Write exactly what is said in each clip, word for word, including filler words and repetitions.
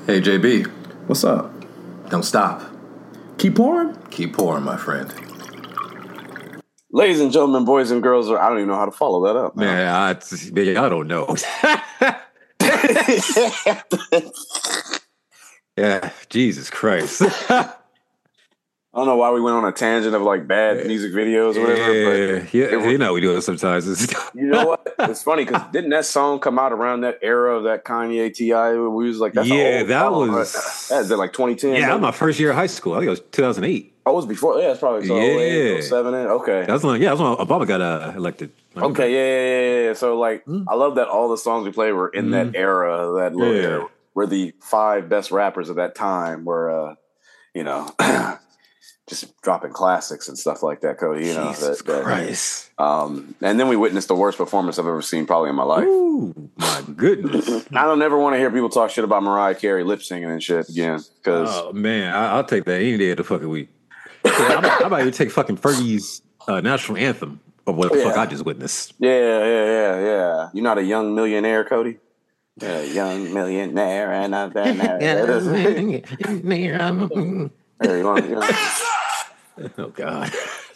Hey, J B. What's up? Don't stop. Keep pouring? Keep pouring, my friend. Ladies and gentlemen, boys and girls, I don't even know how to follow that up. Man, I, man, I don't know. Yeah, Jesus Christ. I don't know why we went on a tangent of like bad music videos or whatever. Yeah, but yeah, it was, you know we do it sometimes. You know what? It's funny because didn't that song come out around that era of that Kanye T I? We was like, that's yeah, old that song, was right? That's like twenty ten. Yeah, maybe? that was my first year of high school. I think it was two thousand eight. Oh, it was before. Yeah, it's probably so Yeah. oh eight, oh seven. Okay, That was when, yeah, that was when Obama got uh, elected. okay, yeah, yeah, yeah, yeah. So like, Mm. I love that all the songs we played were in Mm. that era. That little Yeah. era where the five best rappers of that time were, uh, you know. Just dropping classics and stuff like that, Cody. You know, Jesus that, that, Christ. Um, and then we witnessed the worst performance I've ever seen, probably in my life. Ooh, my goodness. I don't ever want to hear people talk shit about Mariah Carey lip singing and shit again. Because Oh man, I, I'll take that any day of the fucking week. Yeah, I might even take fucking Fergie's uh, national anthem of what the Yeah. fuck I just witnessed. yeah, yeah, yeah, yeah. You're not a young millionaire, Cody. Yeah, young millionaire, and I've been there. Hey, you want, you know. Oh God.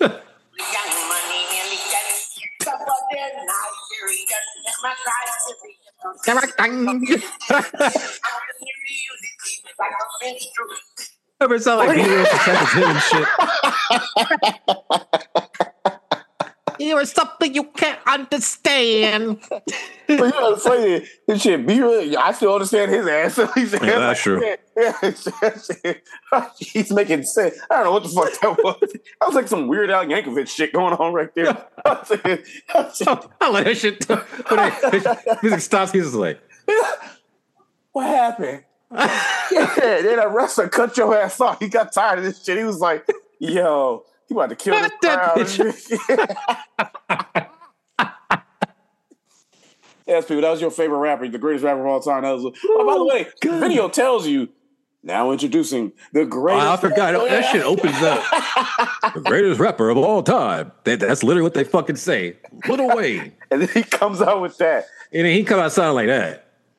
Ever sound like he was protecting him and shit? You are something you can't understand. But you know what's funny? This shit be really, I still understand his ass. He's Yeah, that's true. Yeah, he's making sense. I don't know what the fuck that was. That was like some Weird Al Yankovic shit going on right there. I was like, I was like, I like that shit. When they- music stops, he's just like, what happened? Yeah, then that wrestler cut your ass off. He got tired of this shit. He was like, yo, he about to kill this Cut that crowd. Yes, people, that was your favorite rapper, the greatest rapper of all time. That was, oh, by the way, the video tells you, now introducing the oh, greatest. I forgot. That shit opens up. The greatest rapper of all time. That, that's literally what they fucking say. Lil Wayne. And then he comes out with that. And then he come out sounding like that.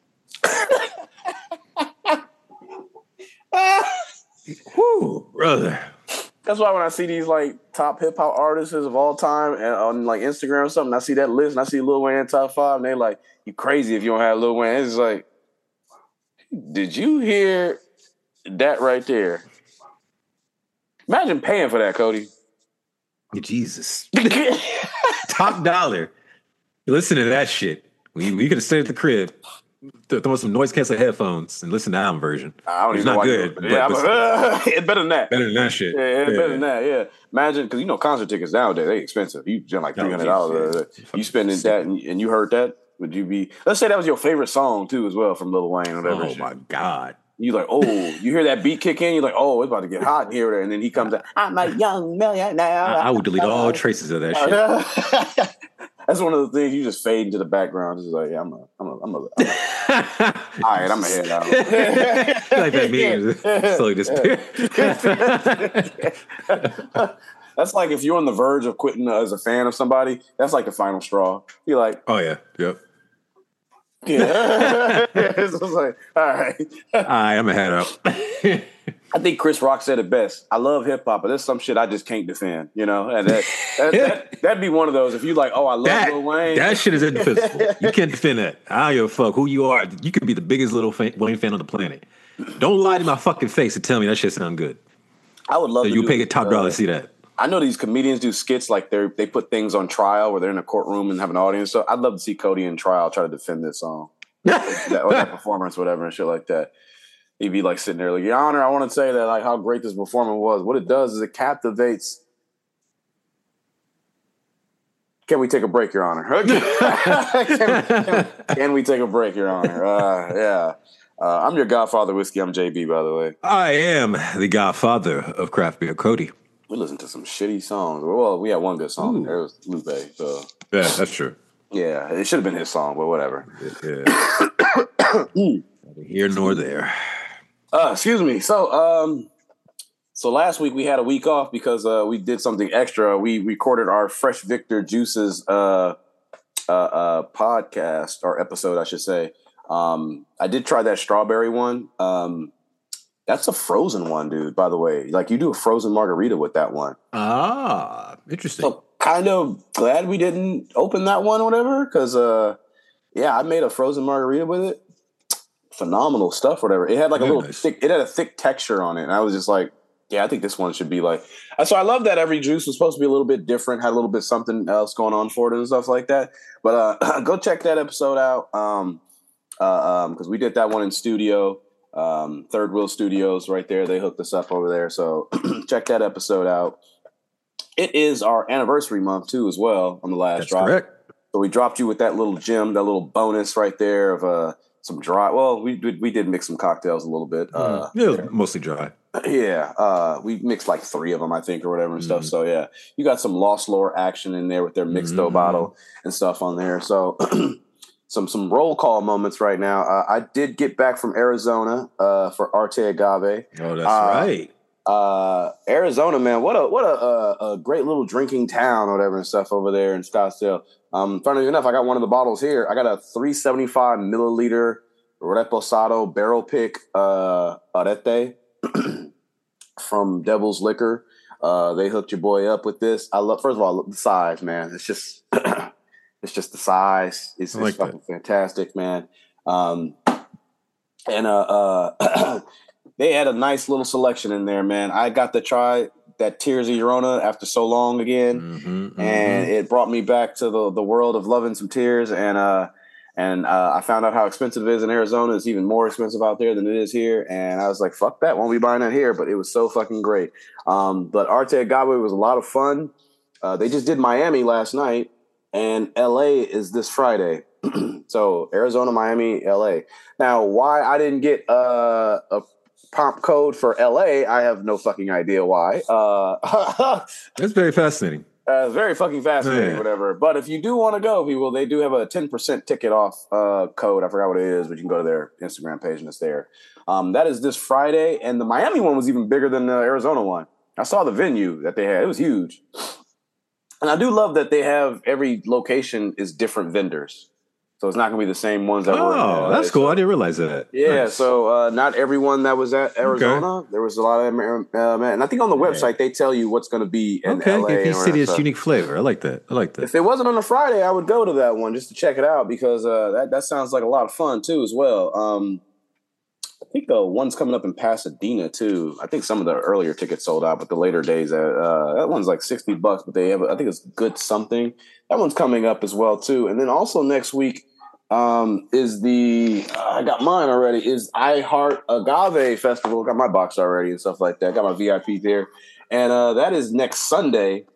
Whew, brother. That's why when I see these like top hip hop artists of all time and on like Instagram or something, I see that list and I see Lil Wayne in top five, and they like, you crazy if you don't have Lil Wayne. It's like, did you hear that right there? Imagine paying for that, Cody. Jesus. Top dollar. Listen to that shit. We, we could have stayed at the crib, th- throw some noise canceling headphones and listen to the album version. I don't It's even know not why you- good. but But, yeah, but but, uh, it's better than that. better than that shit. Yeah, it's Yeah. better than that. Yeah, imagine because you know concert tickets nowadays they expensive. You spend like Oh, three hundred dollars. geez, yeah. You spending that, and, and you heard that. Would you be? Let's say that was your favorite song too, as well, from Lil Wayne or whatever. Oh shit. my God. You like, oh, you hear that beat kick in, you're like, oh, it's about to get hot in here, and then he comes out. I'm a young millionaire. I, I would delete all traces of that shit. That's one of the things you just fade into the background. It's like, yeah, I'm a, I'm a, I'm a. I'm a all right, I'm gonna head out. Like that meme slowly disappear. That's like if you're on the verge of quitting as a fan of somebody. That's like the final straw. You're like, Oh yeah, yep. yeah. It's just like, all right. All right, I'm gonna head up. I think Chris Rock said it best. I love hip hop, but there's some shit I just can't defend. You know, and that, that, that that'd be one of those. If you like, oh, I love That, Lil Wayne. that shit is indefensible. You can't defend that. I don't give a fuck who you are. You could be the biggest Lil fan, Wayne fan on the planet. Don't lie to my fucking face and tell me that shit sound good. I would love. So to you do, pay a top uh, dollar to see that. I know these comedians do skits like they they put things on trial where they're in a courtroom and have an audience. So I'd love to see Cody in trial try to defend this song, that, or that performance, whatever, and shit like that. He'd be like sitting there, like, Your Honor, I want to say that like how great this performance was. What it does is it captivates. Can we take a break, Your Honor? can, can, can we take a break, Your Honor? Uh, yeah. Uh, I'm your Godfather Whiskey. I'm J B, by the way. I am the godfather of craft beer, Cody. We listened to some shitty songs. Well, we had one good song. Ooh. There was Lupe. So Yeah, that's true. yeah, it should have been his song, but whatever. Yeah. Neither here nor there. Uh, excuse me. So, um, so last week we had a week off because uh, we did something extra. We recorded our Fresh Victor Juices uh, uh, uh, podcast or episode, I should say. Um, I did try that strawberry one. Um, that's a frozen one, dude. By the way, like you do a frozen margarita with that one. Ah, interesting. So kind of glad we didn't open that one or whatever, because uh, yeah, I made a frozen margarita with it. Phenomenal stuff, whatever. It had like Very a little nice. thick. It had a thick texture on it, and I was just like, yeah, I think this one should be like. So I love that every juice was supposed to be a little bit different, had a little bit something else going on for it and stuff like that. But uh, go check that episode out. Um, uh, um, because we did that one in studio. Um, Third Wheel Studios, right there. They hooked us up over there. So check that episode out. It is our anniversary month too, as well. On the last That's drop, correct. so we dropped you with that little gem, that little bonus right there of uh some dry. Well, we did we did mix some cocktails a little bit. Uh, Mm. Yeah, it was mostly dry. yeah, uh, we mixed like three of them, I think, or whatever and Mhm. stuff. So yeah, you got some Lost Lore action in there with their mixto Mhm. bottle and stuff on there. So some some roll call moments right now. Uh, I did get back from Arizona uh, for Arte Agave. Oh, that's Uh, right. Uh, Arizona, man, what a what a, a a great little drinking town or whatever and stuff over there in Scottsdale. Um, funnily enough, I got one of the bottles here. I got a three seventy-five milliliter Reposado barrel pick uh, Arete from Devil's Liquor. Uh, they hooked your boy up with this. I love. First of all, the size, man. It's just it's just the size. It's, I like it's fucking fantastic, man. Um, and uh, uh they had a nice little selection in there, man. I got to try that Tears of Llorona after so long again, Mm-hmm, and mm-hmm. it brought me back to the, the world of loving some tears. And uh, and uh, I found out how expensive it is in Arizona. It's even more expensive out there than it is here. And I was like, fuck that, won't be buying that here. But it was so fucking great. Um, but Arte Agave was a lot of fun. Uh, they just did Miami last night, and L A is this Friday. So Arizona, Miami, L A. Now, why I didn't get uh, a prompt code for L A, I have no fucking idea why. Uh, That's very fascinating. uh, very fucking fascinating, Yeah. whatever. But if you do want to go, people, they do have a ten percent ticket off uh, code. I forgot what it is, but you can go to their Instagram page and it's there. Um, that is this Friday. And the Miami one was even bigger than the Arizona one. I saw the venue that they had. It was huge. And I do love that they have every location is different vendors. So it's not going to be the same ones that were in Oh, L A. that's cool. So- I didn't realize that. Yeah, Nice. so uh, not everyone that was at Arizona. There was a lot of Amer- uh, man, and I think on the website they tell you what's going to be in Okay, L A. if each and city has stuff. unique flavor. I like that. I like that. If it wasn't on a Friday, I would go to that one just to check it out because uh, that that sounds like a lot of fun too as well. Um, I think the one's coming up in Pasadena too. I think some of the earlier tickets sold out, but the later days, uh, uh, that one's like sixty bucks. But they have, I think it's Good Something. That one's coming up as well too. And then also next week. Um, is the uh, I got mine already. Is I Heart Agave Festival? Got my box already and stuff like that. Got my V I P there, and uh, that is next Sunday.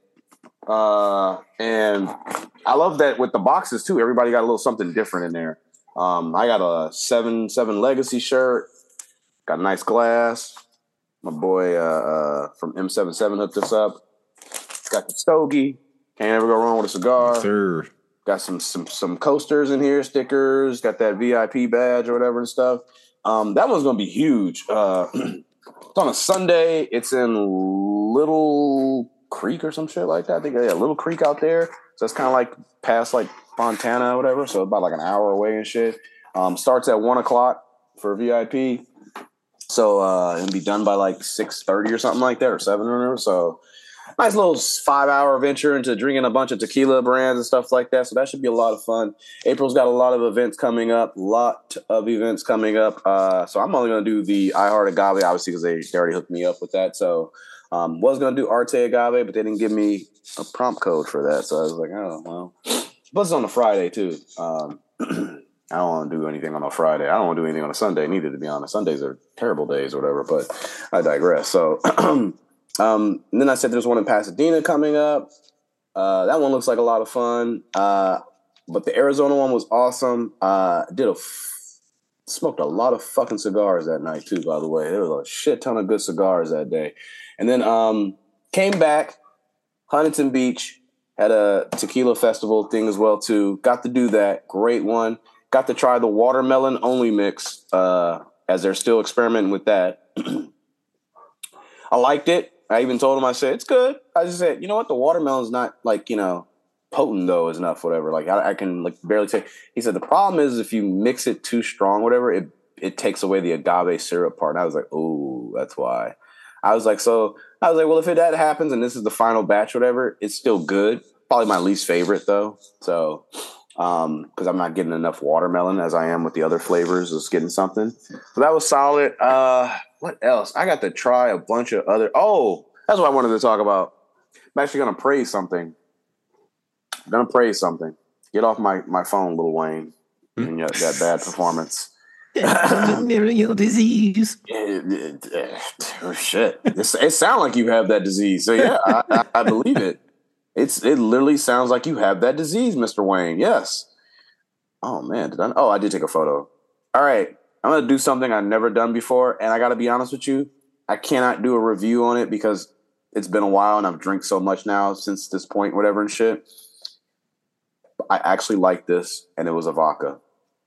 Uh, and I love that with the boxes too. Everybody got a little something different in there. Um, I got a seven seven Legacy shirt. Got a nice glass. My boy uh, uh, from M seventy-seven hooked us up. Got the stogie. Can't ever go wrong with a cigar. Sir. Got some some some coasters in here, stickers. Got that V I P badge or whatever and stuff. Um, that one's gonna be huge. Uh, it's on a Sunday. It's in Little Creek or some shit like that. I think yeah, Little Creek out there. So it's kind of like past like Fontana or whatever. So about like an hour away and shit. Um, starts at one o'clock for V I P. So uh, it'll be done by like six thirty or something like that, or seven or whatever. So. Nice little five-hour venture into drinking a bunch of tequila brands and stuff like that. So that should be a lot of fun. April's got a lot of events coming up. Lot of events coming up. Uh, so I'm only going to do the I Heart Agave, obviously, because they, they already hooked me up with that. So um, was going to do Arte Agave, but they didn't give me a prompt code for that. So I was like, oh, well. Plus it's on a Friday, too. Um, I don't want to do anything on a Friday. I don't want to do anything on a Sunday, neither, to be honest. Sundays are terrible days or whatever, but I digress. So... Um, and then I said there's one in Pasadena coming up. Uh, that one looks like a lot of fun. Uh, but the Arizona one was awesome. Uh, did a f- smoked a lot of fucking cigars that night too. By the way, there was a shit ton of good cigars that day. And then um, came back, Huntington Beach had a tequila festival thing as well too. Got to do that. Great one. Got to try the watermelon only mix uh, as they're still experimenting with that. I liked it. I even told him, I said, it's good. I just said, you know what? The watermelon's not like, you know, potent though is enough, whatever. Like I, I can like barely take. He said the problem is if you mix it too strong, whatever, it it takes away the agave syrup part. And I was like, oh, that's why. I was like, so I was like, well, if it, that happens and this is the final batch, whatever, it's still good. Probably my least favorite though. So, um, because I'm not getting enough watermelon as I am with the other flavors, just getting something. So that was solid. Uh, what else? I got to try a bunch of other. Oh, that's what I wanted to talk about. I'm actually gonna praise something. I'm gonna praise something. Get off my, my phone, Lil Wayne, and your, that bad performance. Venereal disease. It, it, it, oh, shit. It, it sounds like you have that disease. So yeah, I, I, I believe it. It's it literally sounds like you have that disease, Mister Wayne. Yes. Oh man, did I? Oh, I did take a photo. All right, I'm gonna do something I've never done before, and I got to be honest with you, I cannot do a review on it because it's been a while and I've drank so much now since this point, whatever and shit. I actually like this, and it was a vodka.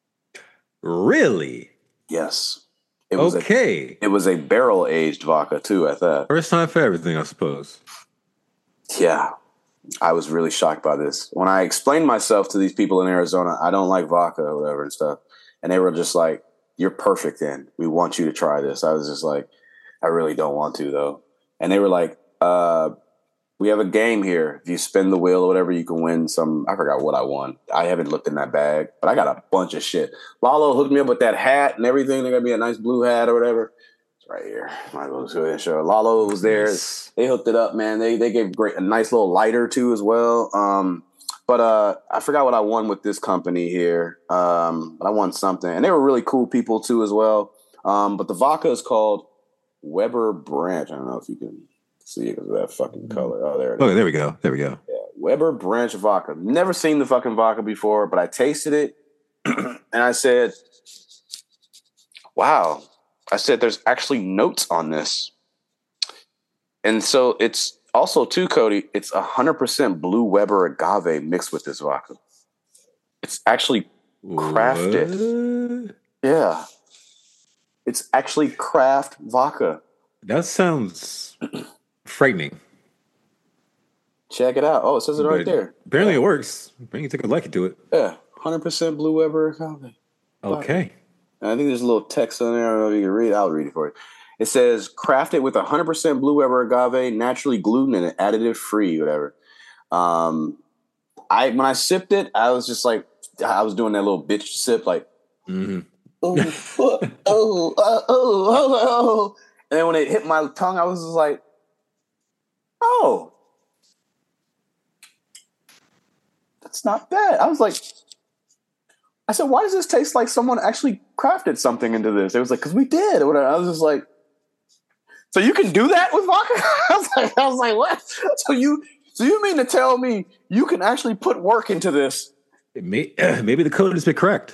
Really? Yes. It was okay. A, it was a barrel aged vodka too. At that, first time for everything, I suppose. Yeah, I was really shocked by this when I explained myself to these people in Arizona. I don't like vodka or whatever and stuff, and they were just like, "You're perfect. Then we want you to try this." I was just like, "I really don't want to though," and they were like, uh. We have a game here. If you spin the wheel or whatever, you can win some. I forgot what I won. I haven't looked in that bag, but I got a bunch of shit. Lalo hooked me up with that hat and everything. They got me a nice blue hat or whatever. It's right here. Might as well show you. Show. Lalo was there. Nice. They hooked it up, man. They they gave great a nice little lighter too as well. Um, but uh, I forgot what I won with this company here. Um, but I won something, and they were really cool people too as well. Um, but the vodka is called Weber Branch. I don't know if you can see it because of that fucking color. Oh, there it is. Okay, there we go. There we go. Yeah, Weber Branch vodka. Never seen the fucking vodka before, but I tasted it and I said, wow. I said, there's actually notes on this. And so it's also, too, Cody, it's one hundred percent Blue Weber agave mixed with this vodka. It's actually crafted. What? Yeah. It's actually craft vodka. That sounds frightening. Check it out. Oh, it says it but right there. Apparently yeah. It works. Apparently you take a liking to it. Yeah. one hundred percent Blue Weber agave. Okay. And I think there's a little text on there. I don't know if you can read it. I'll read it for you. It says, crafted with one hundred percent Blue Weber agave, naturally gluten and additive free, whatever. Um, I When I sipped it, I was just like, I was doing that little bitch sip, like, mm-hmm. oh, oh, oh, oh, oh, oh. And then when it hit my tongue, I was just like, oh, that's not bad. I was like, I said, why does this taste like someone actually crafted something into this? It was like, because we did. Or whatever. I was just like, so you can do that with vodka? I was like, I was like, what? So you, so you mean to tell me you can actually put work into this? It may, uh, maybe the code has been correct.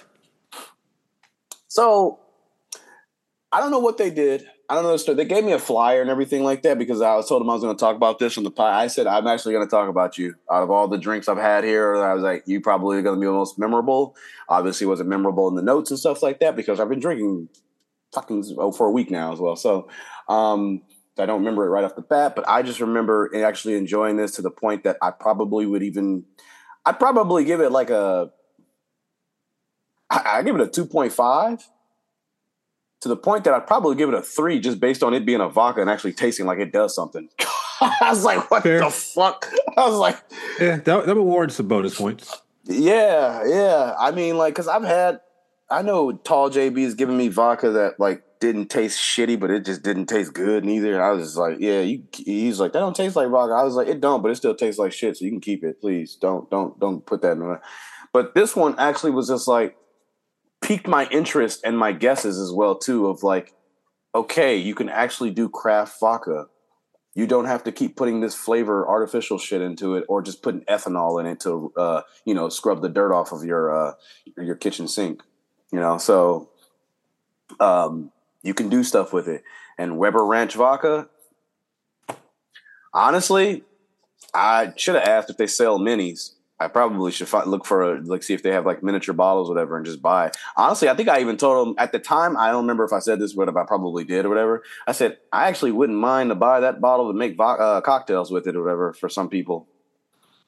So I don't know what they did. I don't know the story. They gave me a flyer and everything like that because I was told them I was going to talk about this on the pie. I said, I'm actually going to talk about you. Out of all the drinks I've had here, I was like, you probably are going to be the most memorable. Obviously, wasn't memorable in the notes and stuff like that because I've been drinking fucking oh, for a week now as well. So um, I don't remember it right off the bat, but I just remember actually enjoying this to the point that I probably would even, I'd probably give it like a, I, I give it a two point five. To the point that I'd probably give it a three just based on it being a vodka and actually tasting like it does something. I was like, what Fair. the fuck? I was like... Yeah, that, that would warrant some bonus points. Yeah, yeah. I mean, like, because I've had... I know Tall J B is giving me vodka that, like, didn't taste shitty, but it just didn't taste good neither. And I was just like, yeah, you, he's like, that don't taste like vodka. I was like, it don't, but it still tastes like shit, so you can keep it, please. Don't, don't, don't put that in there. But this one actually was just like, piqued my interest and my guesses as well too of like, okay, you can actually do craft vodka. You don't have to keep putting this flavor artificial shit into it or just putting ethanol in it to uh, you know, scrub the dirt off of your uh, your kitchen sink. You know, so um, you can do stuff with it. And Weber Ranch vodka, honestly, I should have asked if they sell minis. I probably should find, look for a, like, see if they have like miniature bottles or whatever and just buy. Honestly, I think I even told them at the time, I don't remember if I said this, but if I probably did or whatever. I said, I actually wouldn't mind to buy that bottle to make vo- uh, cocktails with it or whatever for some people.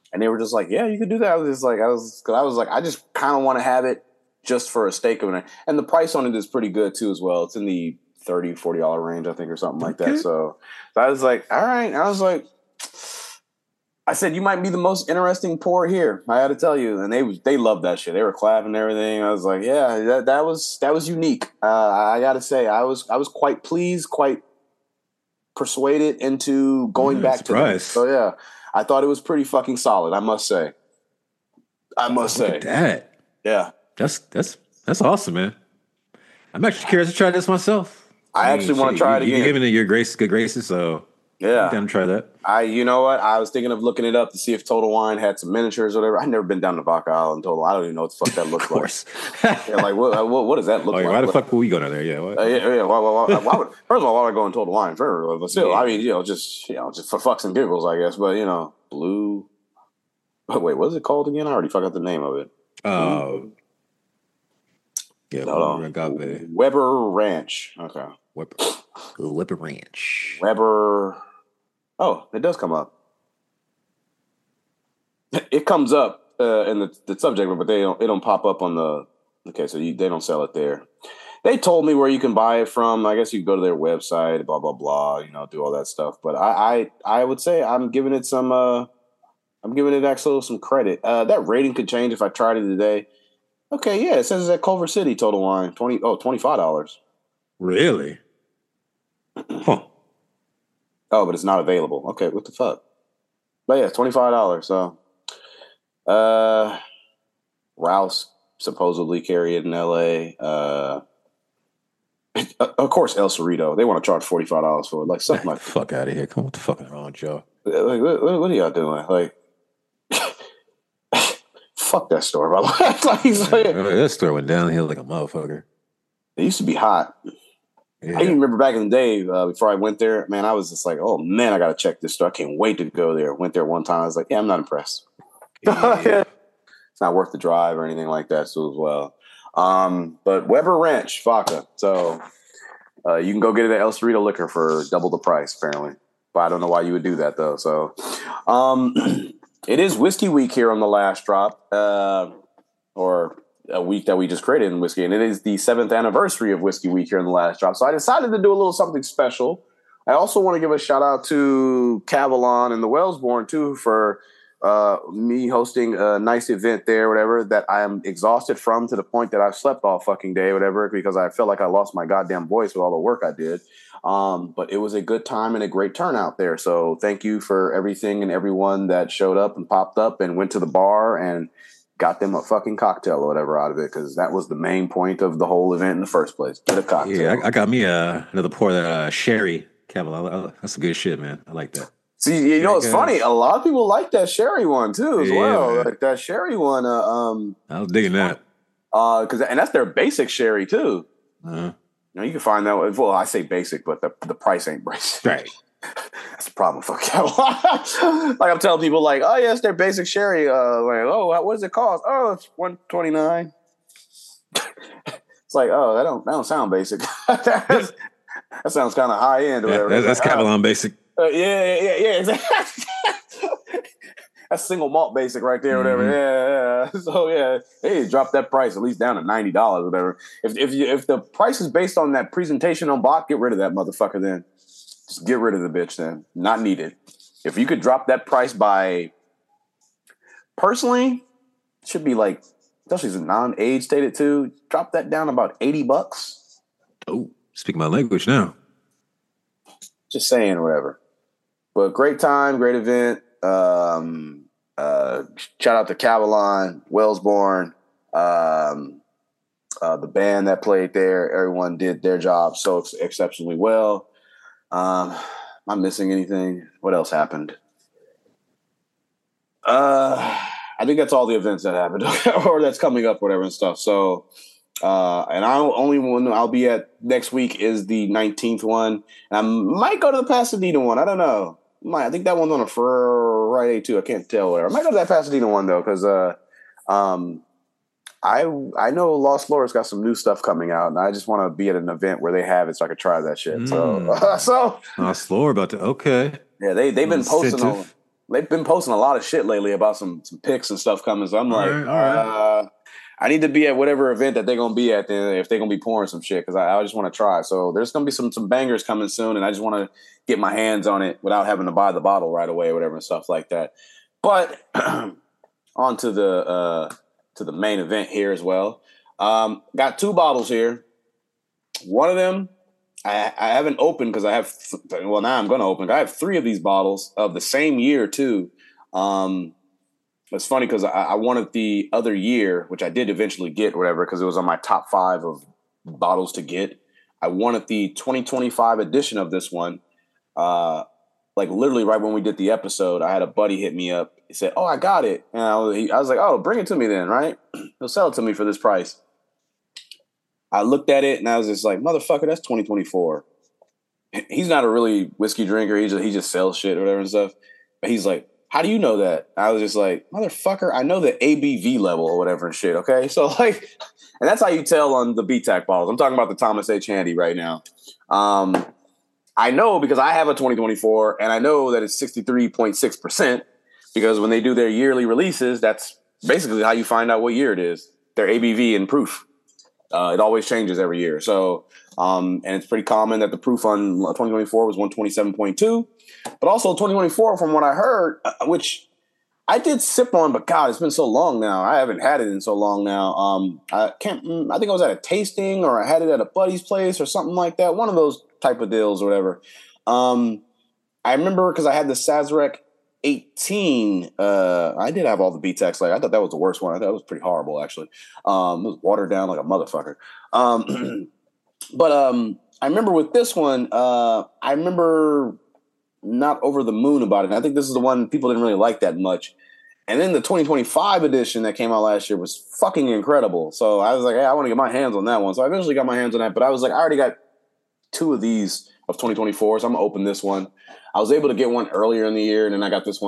And they were just like, yeah, you could do that. I was just like, I was, cause I was like, I just kind of want to have it just for a steak of it. And the price on it is pretty good too, as well. It's in the thirty dollars, forty dollars range, I think, or something like Okay. that. So, so I was like, all right. And I was like, I said, you might be the most interesting pour here. I had to tell you. And they they loved that shit. They were clapping and everything. I was like, yeah, that, that was that was unique. Uh, I got to say, I was I was quite pleased, quite persuaded into going Yeah, back surprised. to them. So yeah, I thought it was pretty fucking solid, I must say. I must Look say. at that. Yeah. That's that's that's awesome, man. I'm actually curious to try this myself. I actually want to try it you, again. You're giving it your grace, good graces, so Yeah. I'm down to try that. I, you know what? I was thinking of looking it up to see if Total Wine had some miniatures or whatever. I've never been down to Vodka Island Total. I don't even know what the fuck that looks Of course. like. Yeah, like what, what? What does that look Oh, yeah, like? why the What- fuck would we go down there? Yeah. What? Uh, yeah, yeah. Why, why, why, why would, first of all, why would I go in Total Wine? For, but still, Yeah. I mean, you know, just you know, just for fucks and giggles, I guess. But you know, Blue. But wait, what is it called again? I already forgot the name of it. Uh, yeah, No, agave. Weber Ranch. Okay, Whipper, Whipper Ranch. Weber. Oh, it does come up. It comes up uh, in the, the subject, but they don't. It don't pop up on the. Okay, so you, they don't sell it there. They told me where you can buy it from. I guess you can go to their website, blah blah blah. You know, do all that stuff. But I, I, I would say I'm giving it some. Uh, I'm giving it actually some credit. Uh, that rating could change if I tried it today. Okay, yeah, it says it's at Culver City Total Wine. twenty oh, twenty-five dollars. Really? Huh. Oh, but it's not available. Okay, what the fuck? But yeah, it's twenty-five dollars. So, uh, Rouse supposedly carry it in L A. Uh, of course, El Cerrito. They want to charge forty-five dollars for it. Like, something like Fuck out of here. Come on, what the fuck is wrong with y'all? Like, what, what are y'all doing? Like, fuck that store, by the way. Like, he's like, That store went downhill like a motherfucker. it used to be hot. Yeah. I even remember back in the day uh, before I went there, man, I was just like, oh man, I got to check this store. I can't wait to go there. Went there one time. I was like, yeah, I'm not impressed. Yeah. It's not worth the drive or anything like that, so as well. Um, but Weber Ranch vodka. So uh, you can go get it at El Cerrito Liquor for double the price, apparently. But I don't know why you would do that, though. So um, it is Whiskey Week here on the last drop, uh, or a week that we just created in Whiskey. And it is the seventh anniversary of Whiskey Week here in the last drop. So I decided to do a little something special. I also want to give a shout out to Cavalon and the Wellsborn, too, for uh, me hosting a nice event there, whatever, that I am exhausted from to the point that I've slept all fucking day, whatever, because I felt like I lost my goddamn voice with all the work I did. Um, but it was a good time and a great turnout there. So thank you for everything and everyone that showed up and popped up and went to the bar and got them a fucking cocktail or whatever out of it, because that was the main point of the whole event in the first place. Get a cocktail. Yeah, I, I got me uh, another pour of that uh, sherry. Cavalon. That's some good shit, man. I like that. See, you know, it's Okay. funny. A lot of people like that sherry one too, as Yeah, well. man. Like that sherry one, uh, um, I was digging that. uh, because and that's their basic sherry too. Uh, You know, you can find that. Well, I say basic, but the the price ain't basic. right. That's the problem. Fuck Cavalon. Like I'm telling people, like, oh yes, their basic sherry. Uh, like, oh, what does it cost? Oh, it's one twenty nine. It's like, oh, that don't that don't sound basic. That's- that sounds kind of high end or That, whatever. that, that's Like, oh. Cavalon basic. Uh, yeah, yeah, yeah, yeah, exactly. That's single malt basic right there, whatever. Mhm. Yeah, yeah. So yeah, hey, drop that price at least down to ninety dollars, whatever. If if you if the price is based on that presentation on Bach, get rid of that motherfucker. Then just get rid of the bitch. Then not needed. If you could drop that price by, personally, it should be like, especially as a non-age stated too. Drop that down about eighty bucks. Oh, speak my language now. Just saying, or whatever. But great time, great event. Um, uh, shout out to Cavalon, Wellsborn, um, uh, the band that played there. Everyone did their job so ex- exceptionally well. Um, am I missing anything? What else happened? Uh, I think that's all the events that happened, or that's coming up, whatever and stuff. So. Uh, and I only one I'll be at next week is the nineteenth one, and I might go to the Pasadena one. I don't know. Might I think that one's on a Friday too. I can't tell where. I might go to that Pasadena one though, because uh, um, I I know Lost Lords got some new stuff coming out, and I just want to be at an event where they have it so I could try that shit. So Mm. so Oh, slower about to. Okay. yeah, they they've been posting on. Incentive. they've been posting a lot of shit lately about some some picks and stuff coming. So I'm All like, right, all right. uh, I need to be at whatever event that they're gonna be at. Then if they're gonna be pouring some shit, because I, I just want to try. So there's gonna be some some bangers coming soon, and I just want to get my hands on it without having to buy the bottle right away or whatever and stuff like that. But on to the uh, to the main event here as well. Um, got two bottles here. One of them I, I haven't opened because I have th- well now I'm going to open. I have three of these bottles of the same year too. Um, it's funny because I, I wanted the other year, which I did eventually get, whatever, because it was on my top five of bottles to get. I wanted the twenty twenty-five edition of this one. Uh, like literally right when we did the episode, I had a buddy hit me up. He said, "Oh, I got it," and I was, he, I was like, "Oh, bring it to me then, right? He'll sell it to me for this price." I looked at it and I was just like, "Motherfucker, that's twenty twenty-four." He's not a really whiskey drinker. He just he just sells shit or whatever and stuff. But he's like, "How do you know that?" I was just like, "Motherfucker, I know the A B V level or whatever and shit." Okay, so like, and that's how you tell on the B TAC bottles. I'm talking about the Thomas H. Handy right now. Um, I know because I have a twenty twenty-four and I know that it's sixty-three point six percent because when they do their yearly releases, that's basically how you find out what year it is. Their A B V and proof. Uh, it always changes every year. So, um, and it's pretty common that the proof on twenty twenty-four was one twenty-seven point two. But also twenty twenty-four, from what I heard, uh, which I did sip on, but God, it's been so long now. I haven't had it in so long now. Um, I can't, I think I was at a tasting or I had it at a buddy's place or something like that. One of those type of deals or whatever. Um, I remember because I had the Sazerac eighteen. Uh, I did have all the B TACs. Like I thought that was the worst one. I thought it was pretty horrible, actually. Um, it was watered down like a motherfucker. Um, but um, I remember with this one, uh, I remember not over the moon about it. And I think this is the one people didn't really like that much. And then the twenty twenty-five edition that came out last year was fucking incredible. So I was like, hey, I want to get my hands on that one. So I eventually got my hands on that. But I was like, I already got two of these of twenty twenty-four, so I'm going to open this one. I was able to get one earlier in the year, and then I got this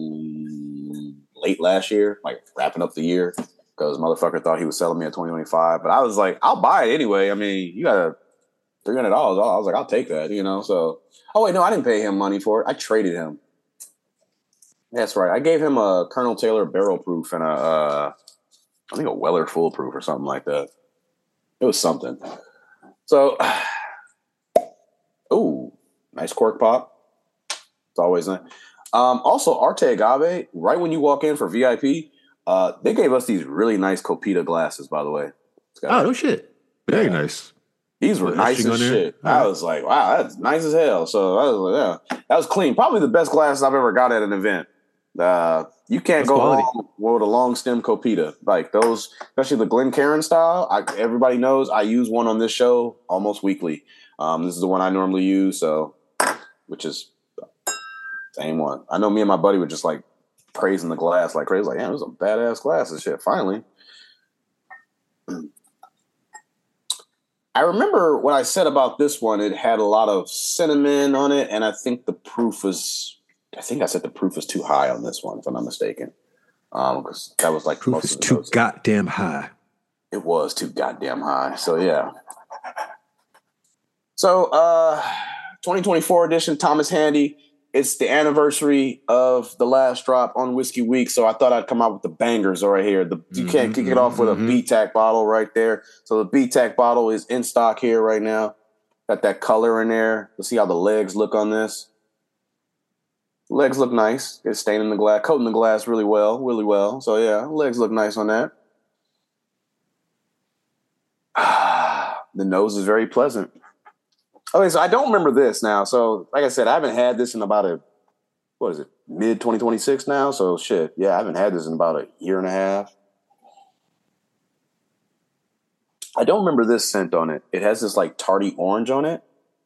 one late last year, like wrapping up the year, because motherfucker thought he was selling me a twenty twenty-five. But I was like, I'll buy it anyway. I mean, you got a three hundred dollars. I was like, I'll take that, you know? So, oh, wait, no, I didn't pay him money for it. I traded him. That's right. I gave him a Colonel Taylor barrel proof and a, uh, I think a Weller full proof or something like that. It was something. So, ooh, nice cork pop. It's always nice. Um, also, Arte Agave, right when you walk in for V I P, uh, they gave us these really nice Copita glasses, by the way. Oh, no shit. Very yeah. nice. These were nice as shit. I right. was like, wow, that's nice as hell. So I was like, yeah, that was clean. Probably the best glasses I've ever got at an event. Uh, you can't that's go quality. wrong with a long stem Copita. Like those, especially the Glencairn style. I, everybody knows I use one on this show almost weekly. Um, this is the one I normally use, so which is same one. I know me and my buddy were just like praising the glass like crazy. Like, yeah, it was a badass glass and shit. Finally. I remember what I said about this one. It had a lot of cinnamon on it, and I think the proof was, I think I said the proof was too high on this one, if I'm not mistaken. Um, because that was like proof most is of the too notes. Goddamn high. It was too goddamn high. So yeah. So uh, twenty twenty-four edition Thomas Handy. It's the anniversary of the last drop on Whiskey Week, so I thought I'd come out with the bangers right here. The, you mm-hmm, can't kick it off with mm-hmm. a B TAC bottle right there. So the B TAC bottle is in stock here right now. Got that color in there. Let's see how the legs look on this. Legs look nice. It's staining the glass, coating the glass really well, really well. So yeah, legs look nice on that. The nose is very pleasant. Okay, so I don't remember this now. So, like I said, I haven't had this in about a, what is it, mid twenty twenty-six now? So, shit, yeah, I haven't had this in about a year and a half. I don't remember this scent on it. It has this, like, tarty orange on it.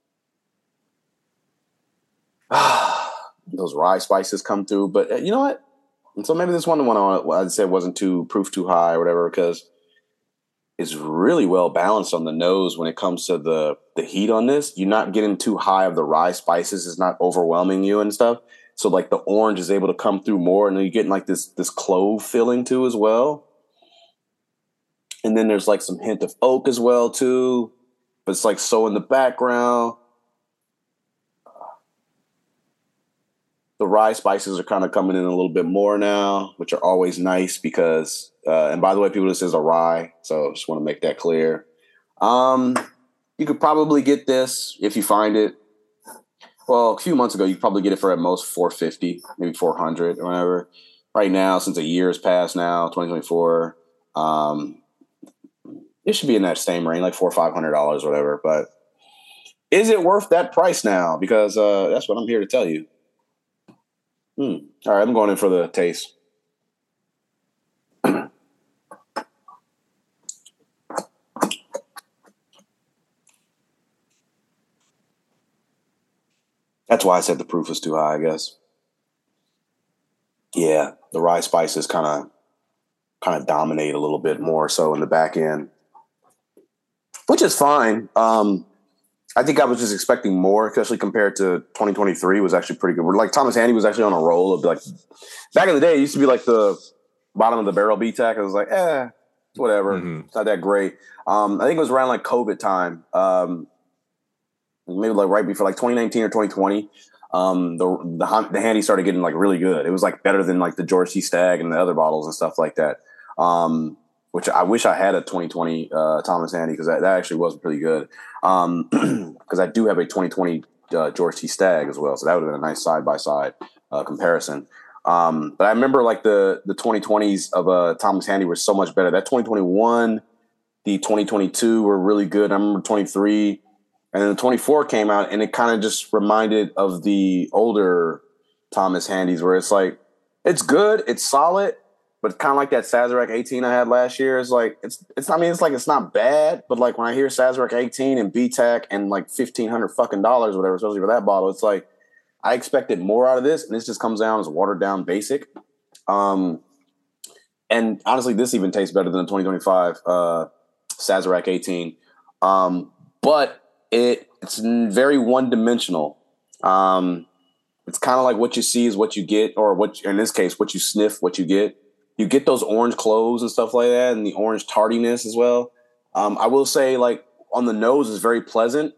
Those rye spices come through. But uh, you know what? And so maybe this one, the one I, I said wasn't too proof too high or whatever, because it's really well balanced on the nose when it comes to the, the heat on this. You're not getting too high of the rye spices. It's not overwhelming you and stuff. So like the orange is able to come through more, and then you're getting like this, this clove feeling too as well. And then there's like some hint of oak as well too, but it's like so in the background. The rye spices are kind of coming in a little bit more now, which are always nice because, uh, and by the way, people, this is a rye, so just want to make that clear. Um, you could probably get this if you find it. Well, a few months ago, you could probably get it for at most four fifty, maybe four hundred or whatever. Right now, since a year has passed now, twenty twenty-four, um, it should be in that same range, like four or five hundred dollars, or whatever. But is it worth that price now? Because uh, that's what I'm here to tell you. Hmm. All right, I'm going in for the taste. That's why I said the proof was too high, I guess. Yeah, the rye spices kind of kind of dominate a little bit more so in the back end, which is fine. Um, I think I was just expecting more, especially compared to twenty twenty-three was actually pretty good. Like Thomas Handy was actually on a roll of like back in the day, it used to be like the bottom of the barrel B TAC. I was like, eh, whatever. Mm-hmm. It's not that great. Um, I think it was around like COVID time. Um, maybe like right before like twenty nineteen or twenty twenty. Um, the, the the Handy started getting like really good. It was like better than like the George T. Stagg and the other bottles and stuff like that. Um, which I wish I had a twenty twenty uh, Thomas Handy because that, that actually was pretty good. Um, because I do have a twenty twenty uh, George T. Stagg as well, so that would have been a nice side by side comparison. Um, but I remember like the the twenty twenties of uh, Thomas Handy were so much better. That twenty twenty-one, the twenty twenty-two were really good. I remember twenty-three. And then the twenty-four came out, and it kind of just reminded of the older Thomas Handys, where it's like, it's good, it's solid, but it's kind of like that Sazerac eighteen I had last year. It's like, it's, it's, I mean, it's like, it's not bad, but like when I hear Sazerac eighteen and B TAC and like fifteen hundred fucking dollars, or whatever, especially for that bottle, it's like, I expected more out of this, and this just comes down as watered down basic. Um, and honestly, this even tastes better than the twenty twenty-five uh, Sazerac eighteen. Um, but It it's very one dimensional. Um, it's kind of like what you see is what you get, or what in this case, what you sniff, what you get. You get those orange cloves and stuff like that, and the orange tardiness as well. Um, I will say, like on the nose, is very pleasant.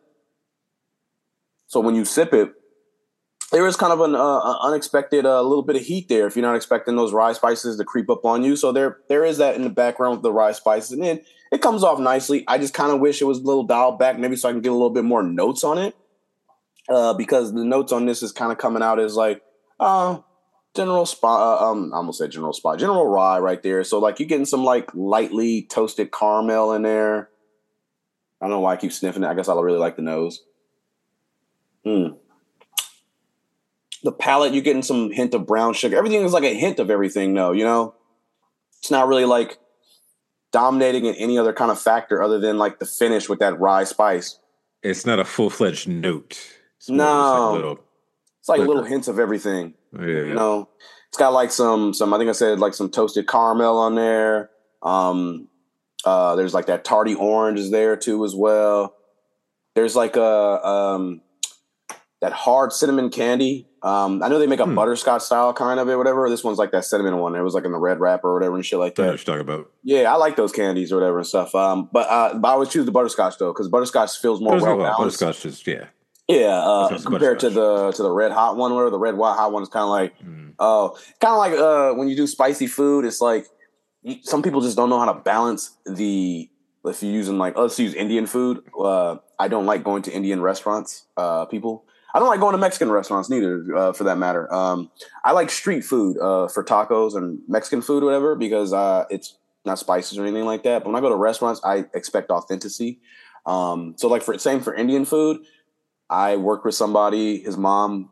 So when you sip it, there is kind of an uh, unexpected uh, little bit of heat there if you're not expecting those rye spices to creep up on you. So there there is that in the background with the rye spices, and then it comes off nicely. I just kind of wish it was a little dialed back, maybe so I can get a little bit more notes on it, uh, because the notes on this is kind of coming out as like uh, general spot. Uh, um, I almost said general spot, general rye right there. So like you're getting some like lightly toasted caramel in there. I don't know why I keep sniffing it. I guess I really like the nose. Hmm. The palate, you're getting some hint of brown sugar. Everything is like a hint of everything, though, you know? It's not really like dominating in any other kind of factor other than like the finish with that rye spice. It's not a full-fledged note. It's no. Like little it's like little hints of everything. Yeah. You know? It's got like some, some, I think I said like some toasted caramel on there. Um, uh, there's like that tardy orange is there too as well. There's like a, um, that hard cinnamon candy. Um, I know they make a hmm. butterscotch style kind of it, whatever. This one's like that cinnamon one. It was like in the red wrapper or whatever and shit like that. I know what you're talking about. Yeah, I like those candies or whatever and stuff. Um, but, uh, but I always choose the butterscotch though, because butterscotch feels more well balanced. Butterscotch is yeah, yeah. Uh, compared to the to the red hot one, where the red hot one is kind of like, oh, mm. uh, kind of like uh, when you do spicy food, it's like some people just don't know how to balance the. If you're using like, let's use Indian food. Uh, I don't like going to Indian restaurants. Uh, people. I don't like going to Mexican restaurants neither, uh, for that matter. Um, I like street food uh, for tacos and Mexican food or whatever because uh, it's not spices or anything like that. But when I go to restaurants, I expect authenticity. Um, so like for same for Indian food, I worked with somebody, his mom,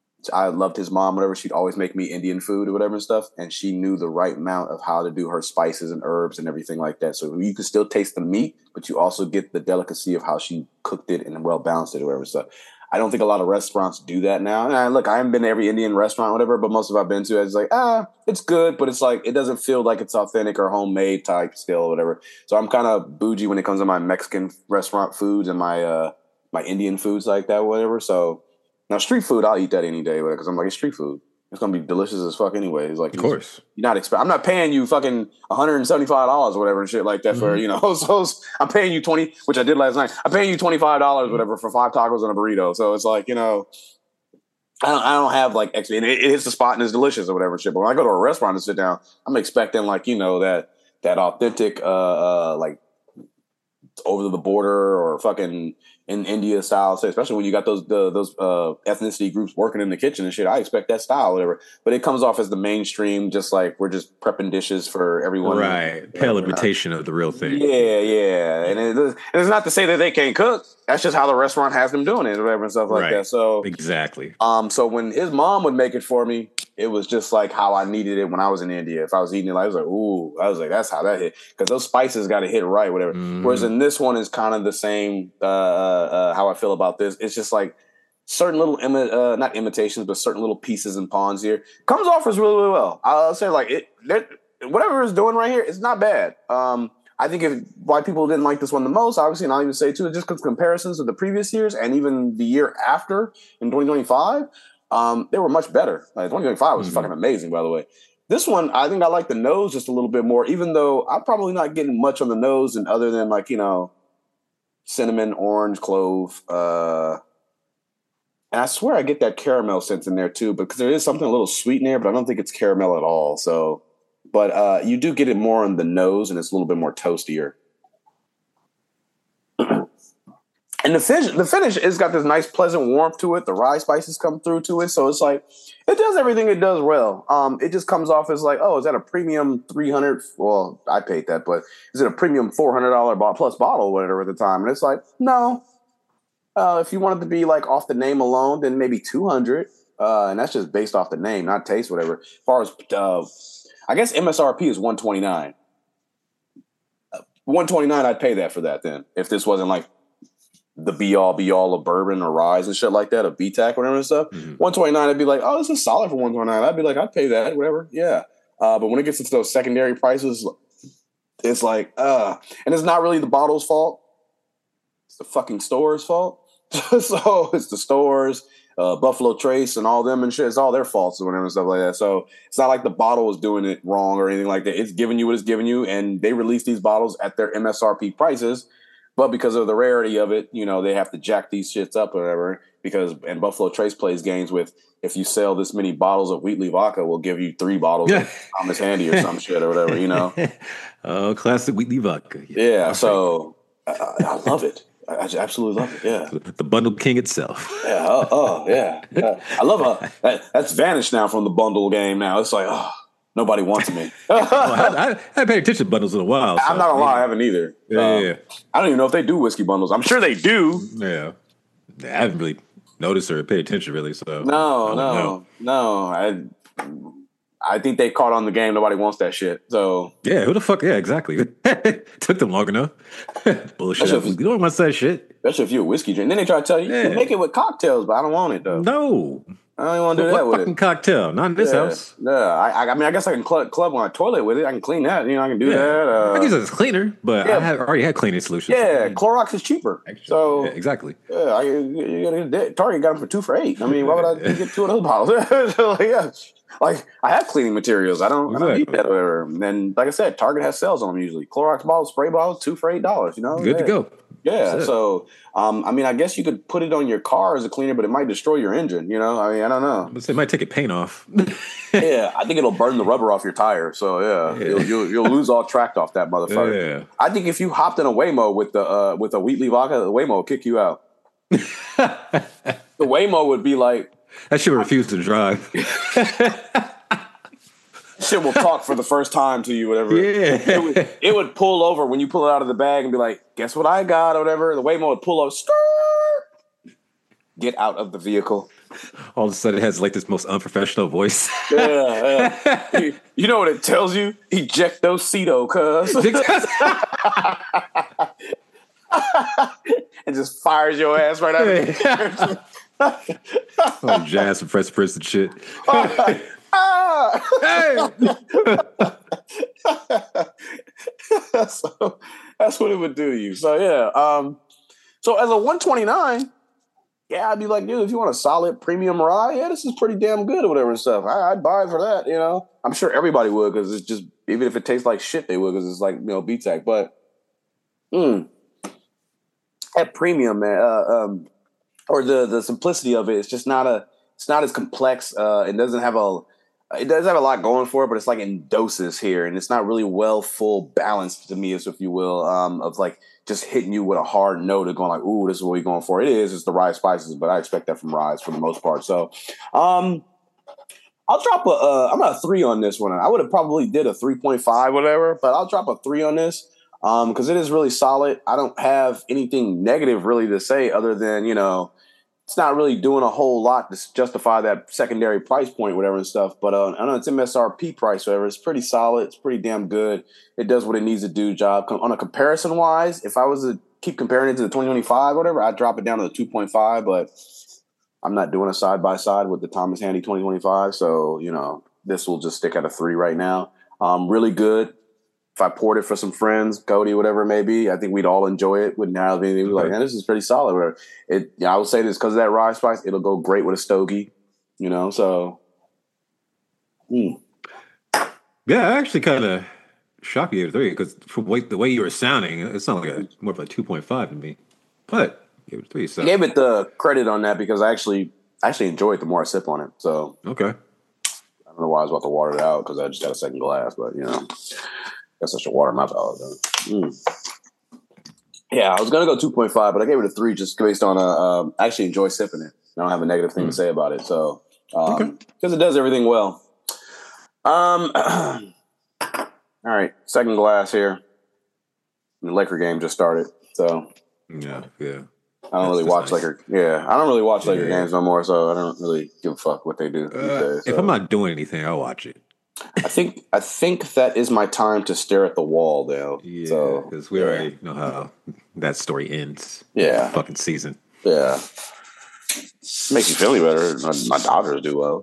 I loved his mom, whatever. She'd always make me Indian food or whatever and stuff. And she knew the right amount of how to do her spices and herbs and everything like that. So you can still taste the meat, but you also get the delicacy of how she cooked it and well balanced it or whatever stuff. I don't think a lot of restaurants do that now. And I, look, I haven't been to every Indian restaurant, whatever, but most of I've been to, it's like, ah, it's good, but it's like, it doesn't feel like it's authentic or homemade type still or whatever. So I'm kind of bougie when it comes to my Mexican restaurant foods and my, uh, my Indian foods like that, whatever. So now street food, I'll eat that any day, because I'm like, it's street food. It's going to be delicious as fuck anyways. Like, of course. You're not expect. I'm not paying you fucking one hundred seventy-five dollars or whatever and shit like that for, mm-hmm. you know, so I'm paying you twenty, which I did last night. I'm paying you twenty-five dollars, whatever, for five tacos and a burrito. So it's like, you know, I don't, I don't have like X, and it, it hits the spot and it's delicious or whatever shit. But when I go to a restaurant and sit down, I'm expecting like you know that that authentic uh, uh like over the border or fucking in India style, especially when you got those the, those uh, ethnicity groups working in the kitchen and shit. I expect that style, whatever. But it comes off as the mainstream, just like we're just prepping dishes for everyone. Right, pale imitation of the real thing. Yeah, yeah, and, it, and it's not to say that they can't cook. That's just how the restaurant has them doing it, or whatever and stuff like right. that. So exactly. Um, so when his mom would make it for me, it was just like how I needed it when I was in India. If I was eating it, I was like, ooh, I was like, that's how that hit. Because those spices got to hit right, whatever. Mm. Whereas in this one is kind of the same, uh, uh, how I feel about this. It's just like certain little, imi- uh, not imitations, but certain little pieces and pawns here. Comes off as really, really well. I'll say like, it, whatever it's doing right here, it's not bad. Um, I think if why people didn't like this one the most, obviously, and I'll even say too, just because comparisons of the previous years and even the year after in twenty twenty-five, um, they were much better. Like twenty twenty-five was mm-hmm. fucking amazing, by the way. This one, I think I like the nose just a little bit more, even though I'm probably not getting much on the nose, and other than like you know, cinnamon, orange, clove, uh, and I swear I get that caramel sense in there too, because there is something a little sweet in there, but I don't think it's caramel at all. So. But uh, you do get it more on the nose, and it's a little bit more toastier. And the finish, the finish has got this nice, pleasant warmth to it. The rye spices come through to it, so it's like it does everything it does well. Um, it just comes off as like, oh, is that a premium three hundred? Well, I paid that, but is it a premium four hundred dollar plus bottle or whatever at the time? And it's like, no. Uh, if you wanted to be like off the name alone, then maybe two hundred, uh, and that's just based off the name, not taste, whatever. As far as uh, I guess M S R P is one twenty-nine. one twenty-nine, I'd pay that for that then. If this wasn't like the be all be all of bourbon or rye and shit like that, or B T A C, whatever and stuff. Mm-hmm. one twenty-nine, I'd be like, oh, this is solid for one twenty-nine. I'd be like, I'd pay that, whatever. Yeah. Uh, but when it gets into those secondary prices, it's like, uh, and it's not really the bottle's fault. It's the fucking store's fault. So it's the stores. Uh, Buffalo Trace and all them and shit, it's all their faults or whatever and stuff like that. So it's not like the bottle is doing it wrong or anything like that. It's giving you what it's giving you, and they release these bottles at their M S R P prices. But because of the rarity of it, you know, they have to jack these shits up or whatever. Because and Buffalo Trace plays games with, if you sell this many bottles of Wheatley vodka, we'll give you three bottles of Thomas Handy or some shit or whatever, you know. Oh, classic Wheatley vodka. Yeah, yeah so I, I love it. I absolutely love it. Yeah, the bundle king itself. Yeah. Oh, oh yeah. Uh, I love uh, that. That's vanished now from the bundle game. Now it's like, oh, nobody wants me. well, I, I haven't paid attention to bundles in a while. So. I'm not gonna lie, I haven't either. Yeah, um, yeah. I don't even know if they do whiskey bundles. I'm sure they do. Yeah, I haven't really noticed or paid attention really. So no, no, know. no. I. I think they caught on the game. Nobody wants that shit. So yeah, who the fuck? Yeah, exactly. Took them long enough. Bullshit. You don't want that shit. Especially if you're a whiskey drink. And then they try to tell you, yeah. you can make it with cocktails, but I don't want it though. No. I don't even want to do what that with fucking it. cocktail? Not in this yeah. house. Yeah, I, I mean, I guess I can club, club on a toilet with it. I can clean that. You know, I can do yeah. that. Uh, I guess it's cleaner, but yeah. I have already had cleaning solutions. Yeah, Clorox is cheaper. Extra. So yeah, exactly. Yeah, I, you gotta, Target got them for two for eight. I mean, why would I get two of those bottles? So, like, yeah, like I have cleaning materials. I don't, exactly. I don't need that. Or whatever. And then, like I said, Target has sales on them usually. Clorox bottles, spray bottles, two for eight dollars. You know, good yeah. to go. Yeah, so um, I mean, I guess you could put it on your car as a cleaner, but it might destroy your engine. You know, I mean, I don't know. It might take your paint off. Yeah, I think it'll burn the rubber off your tire. So yeah, yeah. You'll, you'll you'll lose all track off that motherfucker. Yeah. I think if you hopped in a Waymo with the uh, with a Wheatley vodka, the Waymo will kick you out. The Waymo would be like, that shit would refuse to drive. Shit will talk for the first time to you, whatever. Yeah. It would, it would pull over when you pull it out of the bag and be like, guess what I got, or whatever. The Waymo would pull over, skirt, get out of the vehicle. All of a sudden, it has like this most unprofessional voice. Yeah, yeah. you, you know what it tells you? Ejectocito, cuz. And just fires your ass right out of the Oh, jazz from Fresh Prince and shit. Ah! Hey! So that's what it would do to you. So yeah. Um, so as a one twenty-nine, yeah, I'd be like, dude, if you want a solid premium rye, yeah, this is pretty damn good or whatever and stuff. I, I'd buy it for that, you know. I'm sure everybody would, because it's just, even if it tastes like shit, they would, because it's like, you know, B T A C. But mm, that premium, man, uh, um, or the the simplicity of it, it's just not a it's not as complex. Uh, it doesn't have a it does have a lot going for it, but it's like in doses here, and it's not really well full balanced to me, as if you will, um, of like just hitting you with a hard note of going like, "Ooh, this is what we're going for." It is, it's the rye spices, but I expect that from ryes for the most part. So, um, I'll drop a. Uh, I'm at a three on this one. I would have probably did a three point five, whatever, but I'll drop a three on this because um, it is really solid. I don't have anything negative really to say other than you know. It's not really doing a whole lot to justify that secondary price point, whatever and stuff. But uh, I know it's M S R P price, whatever. It's pretty solid. It's pretty damn good. It does what it needs to do. Job on a comparison wise, if I was to keep comparing it to the twenty twenty-five, whatever, I'd drop it down to the two point five. But I'm not doing a side by side with the Thomas Handy twenty twenty-five, so you know this will just stick at a three right now. Um, really good. If I poured it for some friends, Cody, whatever it may be, I think we'd all enjoy it. Wouldn't have anything. Okay. Like, man, this is pretty solid. Whatever. It, yeah, I would say this because of that rye spice. It'll go great with a stogie, you know. So, mm. yeah, I actually kind of shocked you at three because from the way you were sounding, it sounded like a more of a two point five to me. But gave it three. So. I gave it the credit on that because I actually actually enjoy it the more I sip on it. So, okay. I don't know why I was about to water it out because I just got a second glass, but you know. Guess I should water my mouth. Mm. Yeah, I was gonna go two point five, but I gave it a three just based on a. Um, I actually enjoy sipping it. I don't have a negative thing mm. to say about it, so because um, okay. it does everything well. Um, all right, second glass here. The Laker game just started, so yeah, yeah. I don't that's, really watch nice. Laker. Yeah, I don't really watch Laker yeah. games no more, so I don't really give a fuck what they do. Uh, days, so. If I'm not doing anything, I'll watch it. I think I think that is my time to stare at the wall, though. Yeah, so, because we yeah. already know how that story ends. Yeah, fucking season. Yeah, makes you feel any better. My, my Dodgers do well.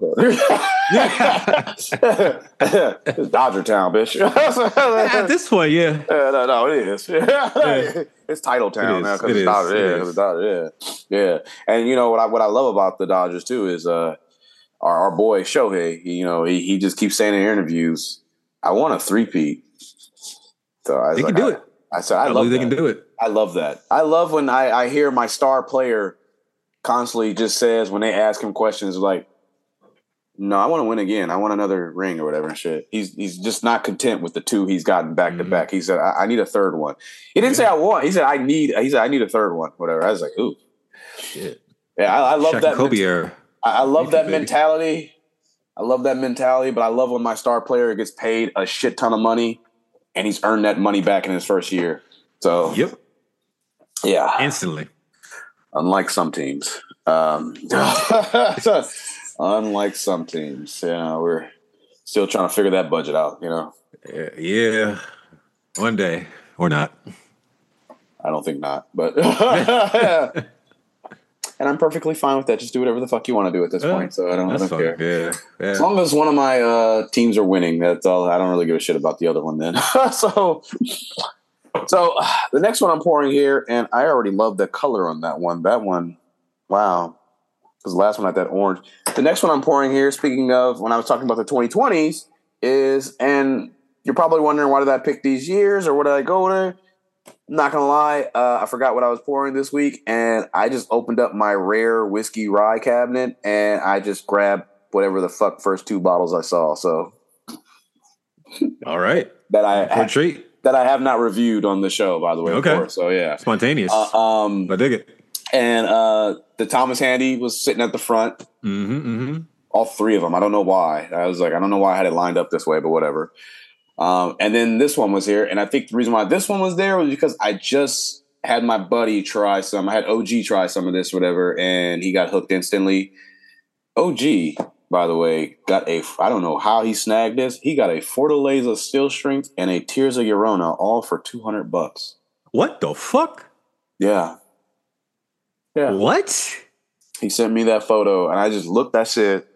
It's Dodger Town, bitch. At this point, yeah. yeah no, no, it is. Yeah. It's Title Town it now because it it's Dodgers. It yeah, it's Dodgers. Yeah, yeah. And you know what I what I love about the Dodgers too is uh. Our, our boy Shohei, he, you know, he, he just keeps saying in interviews, "I want a three-peat." So I was they like, can do I, it. I said, "I, I believe love that. They can do it." I love that. I love when I, I hear my star player constantly just says when they ask him questions like, "No, I want to win again. I want another ring or whatever and shit." He's he's just not content with the two he's gotten back mm-hmm. to back. He said, I, "I need a third one." He didn't yeah. say I want. He said, "I need." He said, "I need a third one." Whatever. I was like, "Ooh, shit." Yeah, I, I love Shaq that. Kobe era. I, I love that mentality. I love that mentality, but I love when my star player gets paid a shit ton of money and he's earned that money back in his first year. So, yep. Yeah. Instantly. Unlike some teams. Um, unlike some teams. You know, we're still trying to figure that budget out, you know? Yeah. One day. Or not. I don't think not, but yeah. And I'm perfectly fine with that. Just do whatever the fuck you want to do at this yeah, point. So I don't, I don't care. Yeah, yeah. As long as one of my uh, teams are winning, that's all. I don't really give a shit about the other one then. so, so uh, the next one I'm pouring here, and I already love the color on that one. That one, wow. Because the last one had that orange. The next one I'm pouring here, speaking of when I was talking about the twenty twenties, is, and you're probably wondering why did I pick these years or where did I go there? Not gonna lie, uh, I forgot what I was pouring this week, and I just opened up my rare whiskey rye cabinet, and I just grabbed whatever the fuck first two bottles I saw. So, all right, that I for a treat that I have not reviewed on the show, by the way. Okay, of course. So yeah, spontaneous. Uh, um, I dig it. And uh, the Thomas Handy was sitting at the front. Mm-hmm, mm-hmm. All three of them. I don't know why. I was like, I don't know why I had it lined up this way, but whatever. Um, and then this one was here. And I think the reason why this one was there was because I just had my buddy try some. I had O G try some of this, whatever, and he got hooked instantly. O G, by the way, got a, I don't know how he snagged this. He got a Fortaleza Still Strength and a Tears of Llorona all for two hundred bucks. What the fuck? Yeah. Yeah. What? He sent me that photo, and I just looked that shit.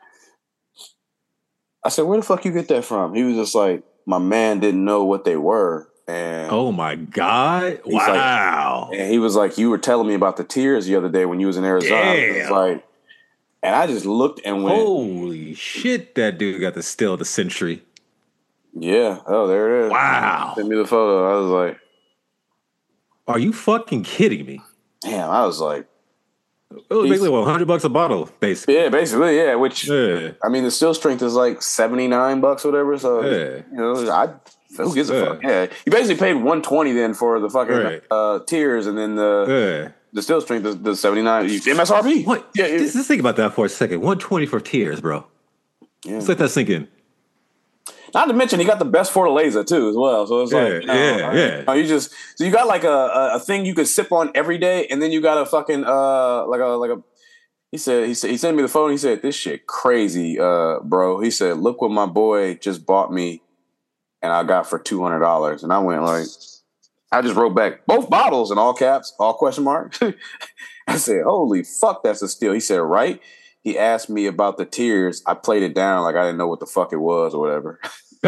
I said, where the fuck you get that from? He was just like, my man didn't know what they were. And oh my God. Wow. Like, and he was like, you were telling me about the tears the other day when you was in Arizona. Damn. Was like, and I just looked and went, holy shit, that dude got the still of the century. Yeah. Oh, there it is. Wow. Send me the photo. I was like, are you fucking kidding me? Damn, I was like, It was basically what, hundred bucks a bottle, basically. Yeah, basically, yeah. Which Yeah. I mean, the still strength is like seventy nine bucks or whatever. So Yeah. you know, I who gives a Yeah. fuck? Yeah, you basically paid one twenty then for the fucking Right. uh, tiers, and then the Yeah. the still strength, the, the seventy nine M S R P. What? Yeah, yeah. Just, just think about that for a second. One twenty for tears, bro. Yeah. Let's let that sink in. Not to mention, he got the best Fortaleza too, as well. So it's Yeah, like, you know, yeah, uh, yeah. you, know, you just so you got like a, a, a thing you could sip on every day, and then you got a fucking uh like a like a. He said he said he sent me the phone. He said this shit crazy, uh, bro. He said, look what my boy just bought me, and I got for two hundred dollars, and I went like, I just wrote back both bottles in all caps, all question mark. I said, holy fuck, that's a steal. He said, right. He asked me about the tears. I played it down like I didn't know what the fuck it was or whatever.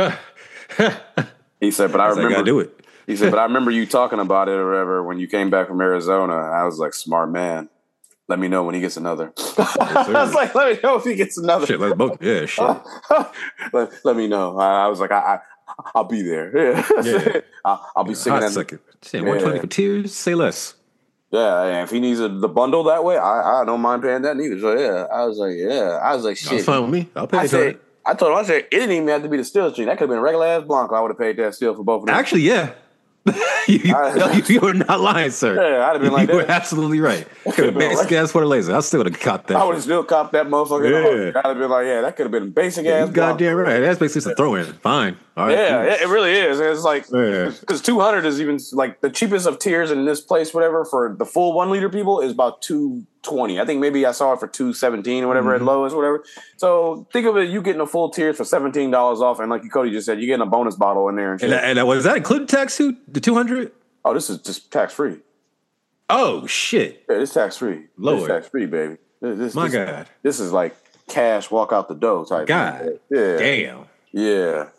He said, but I remember. I gotta do it. He said, but I remember you talking about it or whatever when you came back from Arizona. I was like, smart man. Let me know when he gets another. I was like, let me know if he gets another. Shit, let's both. Yeah, shit. let, let me know. I, I was like, I, I, I'll be there. Yeah. Yeah. I'll, I'll be singing Hot that. second. Shit, one twenty Yeah. for tears. Say less. Yeah, and if he needs a, the bundle that way, I, I don't mind paying that neither. So yeah, I was like, yeah, I was like, shit. That's fine with me. I'll pay I for said, it. I told him, I said, it didn't even have to be the steel string. That could have been a regular ass Blanco. I would have paid that still for both of them. Actually, yeah. you, you, I- no, you, you were not lying, sir. Yeah, I'd have been like you were that. absolutely right. Could have been basic like- ass for the laser. I still would have caught that. I would have still copped that motherfucker. Yeah. I'd have been like, yeah, that could have been a basic Yeah, ass you goddamn right. That's basically just a throw in. Fine. All right. Yeah, cool. it, it really is. It's like Yeah. because two hundred is even like the cheapest of tiers in this place. Whatever for the full one liter people is about two twenty. I think maybe I saw it for two seventeen or whatever Mm-hmm. at lowest, whatever. So think of it, you getting a full tiers for seventeen dollars off, and like you Cody just said, you getting a bonus bottle in there and shit. And, that, and that, was that included tax too? The two hundred? Oh, this is just tax free. Oh shit! Yeah, it's tax free. Lord. It's tax free, baby. This, this, My this, God. this is like cash walk out the door type. God. thing. Yeah. Damn. Yeah.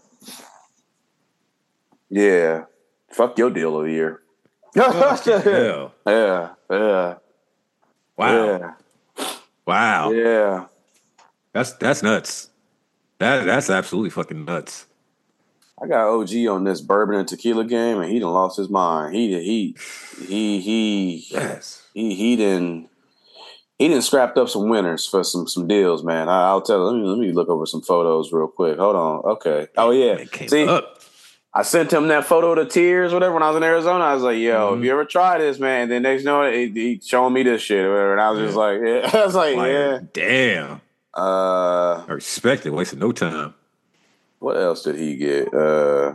Yeah. Fuck your deal of the year. yeah. Hell. Yeah. Yeah. Wow. Wow. Yeah. That's that's nuts. That that's absolutely fucking nuts. I got O G on this bourbon and tequila game, and he done lost his mind. He he he he Yes. he he didn't he didn't scrapped up some winners for some some deals, man. I, I'll tell. Let me let me look over some photos real quick. Hold on. Okay. Oh yeah. It came See, up. I sent him that photo of the tears, whatever. When I was in Arizona, I was like, "Yo, Mhm. if you ever try this, man." And then next, you know, he, he showing me this shit, or whatever. And I was just Yeah. like, "Yeah." I was like, Like, "Yeah." damn. Uh, I respect it. Wasting no time. what else did he get? Uh,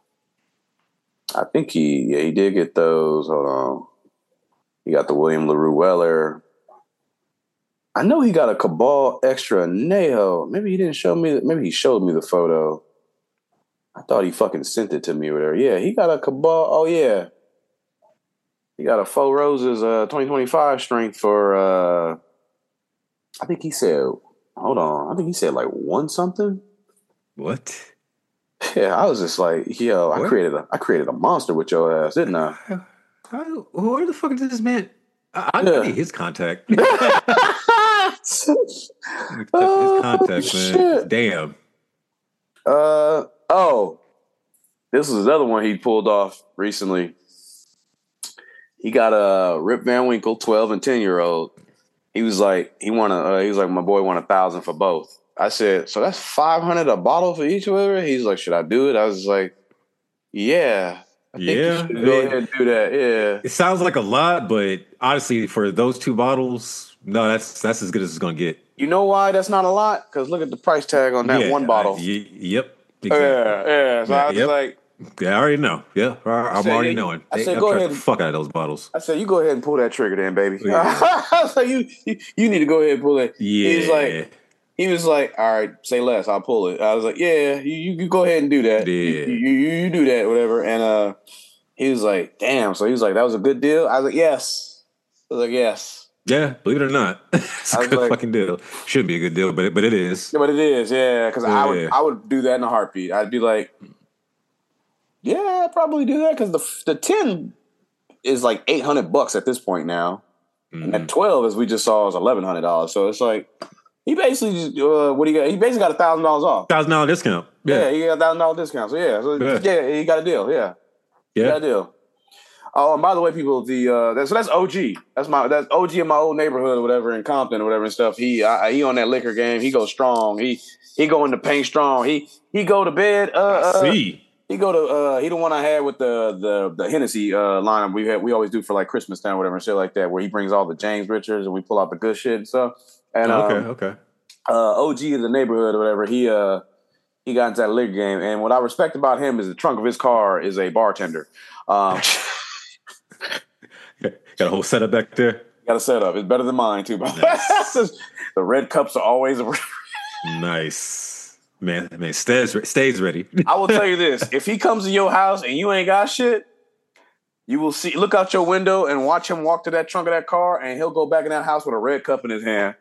I think he yeah he did get those. Hold on, he got the William LaRue Weller. I know he got a Cabal Extra Neho. Maybe he didn't show me. Maybe he showed me the photo. I thought he fucking sent it to me or whatever. Yeah, he got a Cabal. Oh yeah, he got a Four Roses uh twenty twenty-five strength for. uh I think he said. Hold on, I think he said like one something. What? Yeah, I was just like, yo, I What? created a I created a monster with your ass, didn't I? How, where the fuck is this man? I, I Yeah. need his contact. his Oh, contact, man. shit. Damn. Uh oh, this is another one he pulled off recently. He got a Rip Van Winkle, twelve and ten year old. He was like, he won a, uh, he was like, my boy won a thousand for both. I said, so that's five hundred a bottle for each, or whatever. He's like, should I do it? I was like, yeah, I think Yeah, you should I go mean- ahead and do that. Yeah. It sounds like a lot, but honestly, for those two bottles, no, that's that's as good as it's gonna get. You know why that's not a lot? Because look at the price tag on that Yeah, one bottle. I- y- yep. Exactly. Yeah, yeah. So Yeah, I was yep. like, Yeah, I already know. Yeah, I- I'm said, already yeah, knowing. I They- said, I've go tried ahead the and- fuck out of those bottles. I said, you go ahead and pull that trigger then, baby. Yeah. I was like, you, you, you need to go ahead and pull it. Yeah. He was like, he was like, all right, say less, I'll pull it. I was like, yeah, you, you, you go ahead and do that. You, Yeah. you, you, you do that, whatever. And uh, he was like, damn. So he was like, that was a good deal. I was like, yes. I was like, yes. Yeah, believe it or not, it's I a was good like- fucking deal. Should be a good deal, but it, but it is. Yeah, but it is, yeah. Because I would, Yeah. I would do that in a heartbeat. I'd be like, yeah, I'd probably do that because the the ten is like eight hundred bucks at this point now. Mhm. And at twelve, as we just saw, is eleven hundred dollars. So it's like he basically just, uh, what he got? He basically got a thousand dollars off. Thousand dollar discount. Yeah, Yeah, he got a thousand dollar discount. So yeah, so Yeah. yeah, he got a deal. Yeah, he yeah. got a deal. Oh, and by the way, people, the uh, that's so that's O G. That's my that's O G in my old neighborhood or whatever in Compton or whatever and stuff. He I, he on that liquor game. He goes strong. He he go in the paint strong. He he go to bed. Uh, I uh, see. He go to uh, he the one I had with the the the Hennessy uh, lineup we had we always do for like Christmas time or whatever and shit like that, where he brings all the James Richards and we pull out the good shit and stuff. And Oh, okay, um, okay. uh, O G in the neighborhood or whatever, he uh he got into that liquor game. And what I respect about him is the trunk of his car is a bartender. Um, Got a whole setup back there. got a setup. It's better than mine too. Nice. The red cups are always. Nice, man. Man, stays stays ready. I will tell you this: if he comes to your house and you ain't got shit, you will see. Look out your window and watch him walk to that trunk of that car, and he'll go back in that house with a red cup in his hand.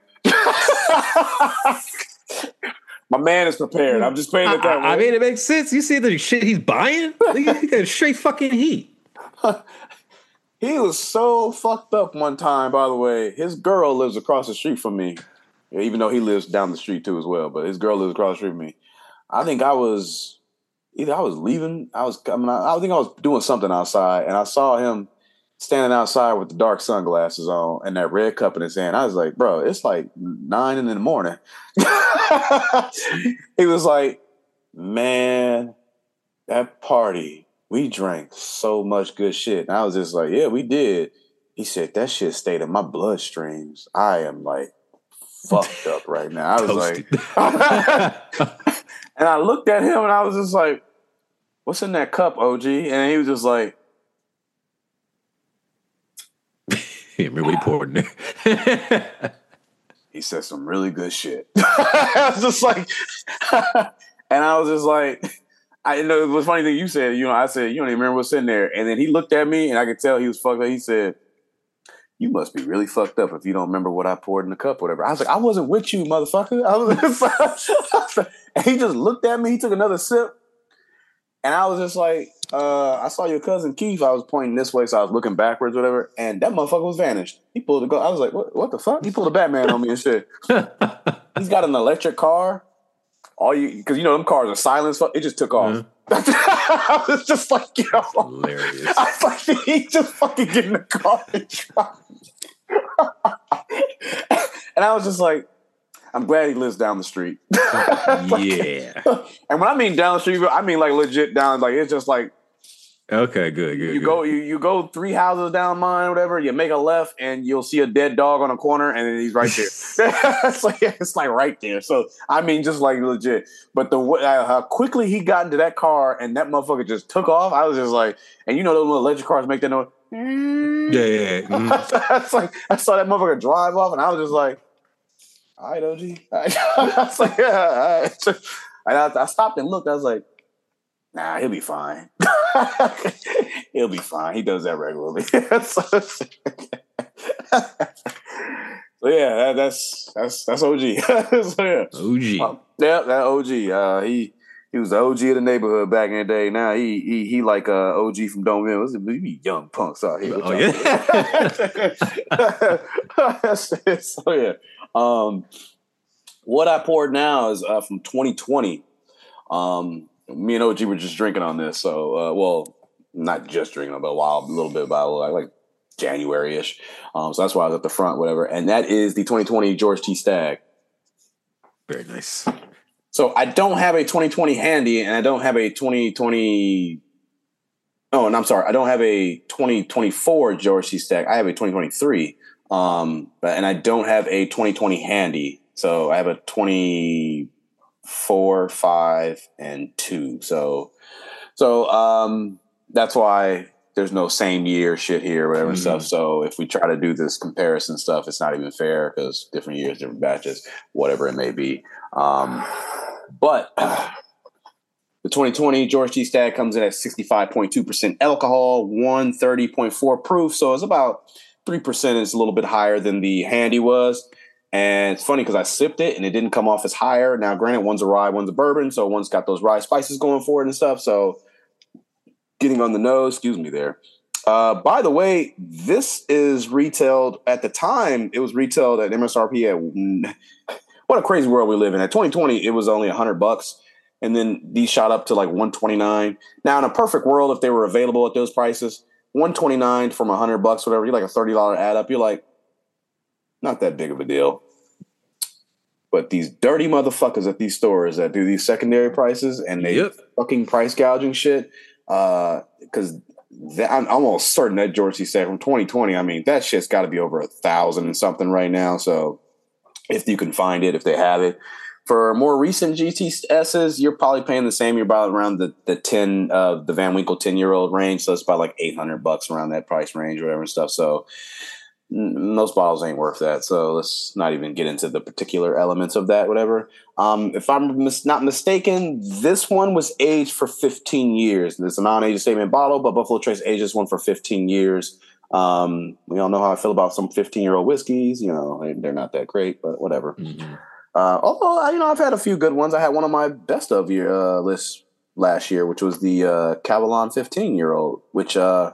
My man is prepared. I'm just paying it that way. I mean, it makes sense. You see the shit he's buying? He got straight fucking heat. He was so fucked up one time, by the way. His girl lives across the street from me, even though he lives down the street too as well. But his girl lives across the street from me. I think I was either I was leaving, I was coming out. I think I was doing something outside, and I saw him standing outside with the dark sunglasses on and that red cup in his hand. I was like, bro, it's like nine in the morning. He was like, man, that party. We drank so much good shit. And I was just like, yeah, we did. He said, that shit stayed in my bloodstreams. I am like fucked up right now. I was like, and I looked at him and I was just like, what's in that cup, O G? And he was just like, Yeah, remember what he poured in there. he said some really good shit. I was just like, and I was just like, I didn't know it was funny thing you said. You know, I said, you don't even remember what's in there. And then he looked at me and I could tell he was fucked up. He said, you must be really fucked up if you don't remember what I poured in the cup or whatever. I was like, I wasn't with you, motherfucker. I was and he just looked at me. He took another sip. And I was just like, uh, I saw your cousin Keith. I was pointing this way, so I was looking backwards, whatever. And that motherfucker was vanished. He pulled a go. I was like, what, what the fuck? He pulled a Batman on me and shit. He's got an electric car. All you, because you know them cars are silenced. It just took off. Mm-hmm. I was just like, yo, hilarious. I was like, he just fucking get in the car and drive. And I was just like, I'm glad he lives down the street. Like, yeah. And when I mean down the street, I mean like legit down. Like it's just like, okay, good, good. You good. go, you, you go three houses down mine, or whatever. You make a left, and you'll see a dead dog on a corner, and then he's right there. It's like it's like right there. So I mean, just like legit. But the uh, how quickly he got into that car, and that motherfucker just took off. I was just like, and you know those little electric cars make that noise. Yeah, yeah. yeah. Mm. That's like I saw that motherfucker drive off, and I was just like, all right, O G. I was like, yeah. All right. And I, I stopped and looked. I was like, nah, he'll be fine. He'll be fine. He does that regularly. so, so yeah, that, that's that's that's O G. So, yeah. O G. Uh, yeah, that O G. Uh, he he was the O G of the neighborhood back in the day. Now he he he like uh, O G from Domeville. He young punks out here. Oh yeah. So yeah. Um, what I poured now is uh, from twenty twenty. Um, me and O G were just drinking on this. So, uh, well, not just drinking, but a while, a little bit about like, like January-ish. Um, so that's why I was at the front, whatever. And that is the twenty twenty George T. Stagg. Very nice. So I don't have a twenty twenty handy, and I don't have a twenty twenty. Oh, and I'm sorry, I don't have a twenty twenty-four George T. Stagg. I have a twenty twenty-three. Um, and I don't have a twenty twenty handy. So I have a twenty-four, five, and two. So, so um, that's why there's no same year shit here, whatever mm-hmm. stuff. So if we try to do this comparison stuff, it's not even fair because different years, different batches, whatever it may be. Um, but uh, the twenty twenty George T. Stagg comes in at sixty-five point two percent alcohol, one thirty point four proof. So it's about three percent is a little bit higher than the handy was. And it's funny because I sipped it and it didn't come off as higher. Now, granted, one's a rye, one's a bourbon. So one's got those rye spices going for it and stuff. So getting on the nose, excuse me there. Uh, by the way, this is retailed at the time. It was retailed at M S R P at what a crazy world we live in. At twenty twenty, it was only a hundred bucks. And then these shot up to like one twenty-nine. Now, in a perfect world, if they were available at those prices, one twenty-nine from a hundred bucks, whatever. You're like a thirty dollar add up. You're like, not that big of a deal. But these dirty motherfuckers at these stores that do these secondary prices and they Yep. fucking price gouging shit, because uh, I'm almost certain that George C. said from twenty twenty, I mean, that shit's got to be over a thousand and something right now. So if you can find it, if they have it. For more recent G T S's, you're probably paying the same. You're about around the the ten, uh, the Van Winkle ten year old range. So it's about like eight hundred bucks around that price range or whatever and stuff. So n- those bottles ain't worth that. So let's not even get into the particular elements of that, whatever. Um, if I'm mis- not mistaken, this one was aged for fifteen years. It's a non-age statement bottle, but Buffalo Trace aged this one for fifteen years. Um, we all know how I feel about some fifteen year old whiskeys. You know, they're not that great, but whatever. Mm-hmm. Uh, although, you know, I've had a few good ones. I had one of my best of year uh, lists last year, which was the uh, Cavalon fifteen-year-old, which uh,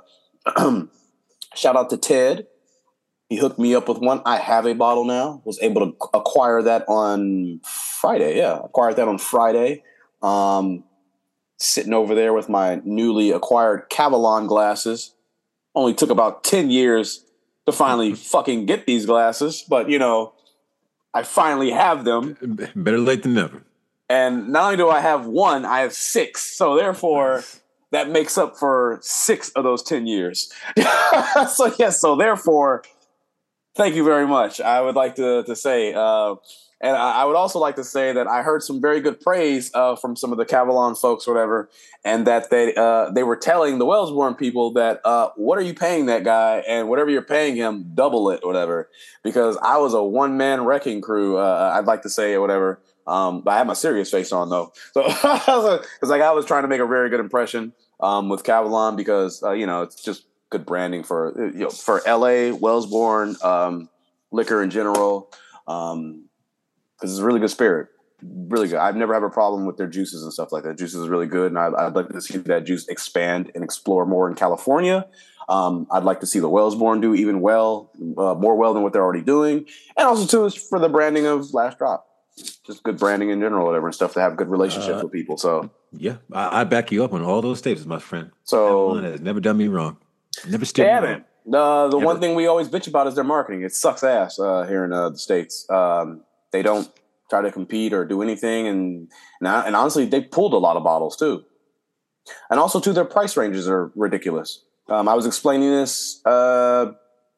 shout out to Ted. He hooked me up with one. I have a bottle now. Was able to acquire that on Friday. Yeah, acquired that on Friday. Um, sitting over there with my newly acquired Cavalon glasses. Only took about ten years to finally fucking get these glasses, but, you know, I finally have them. Better late than never. And not only do I have one, I have six. So therefore, that makes up for six of those ten years. So yes, so therefore, thank you very much. I would like to, to say, uh, and I, I would also like to say that I heard some very good praise uh, from some of the Cavalon folks or whatever, and that they uh, they were telling the Wellsbourne people that, uh, what are you paying that guy? And whatever you're paying him, double it or whatever. Because I was a one-man wrecking crew, uh, I'd like to say or whatever. Um, but I had my serious face on, though. So it's like I was trying to make a very good impression um, with Cavalon because, uh, you know, it's just good branding for, you know, for L A, Wellsbourne, um, liquor in general. Um Because it's a really good spirit, really good. I've never had a problem with their juices and stuff like that. Juices is really good, and I'd, I'd like to see that juice expand and explore more in California. Um, I'd like to see the Wellsbourne do even well, uh, more well than what they're already doing, and also too is for the branding of Last Drop, just good branding in general, whatever, and stuff to have good relationships Uh, with people. So Yeah, I, I back you up on all those statements, my friend. So Cavalon has never done me wrong. Never they steered me haven't. wrong. The the Ever. one thing we always bitch about is their marketing. It sucks ass uh, here in uh, the States. Um, they don't try to compete or do anything, and and, I, and honestly, they pulled a lot of bottles too. And also, too, their price ranges are ridiculous. Um, I was explaining this uh,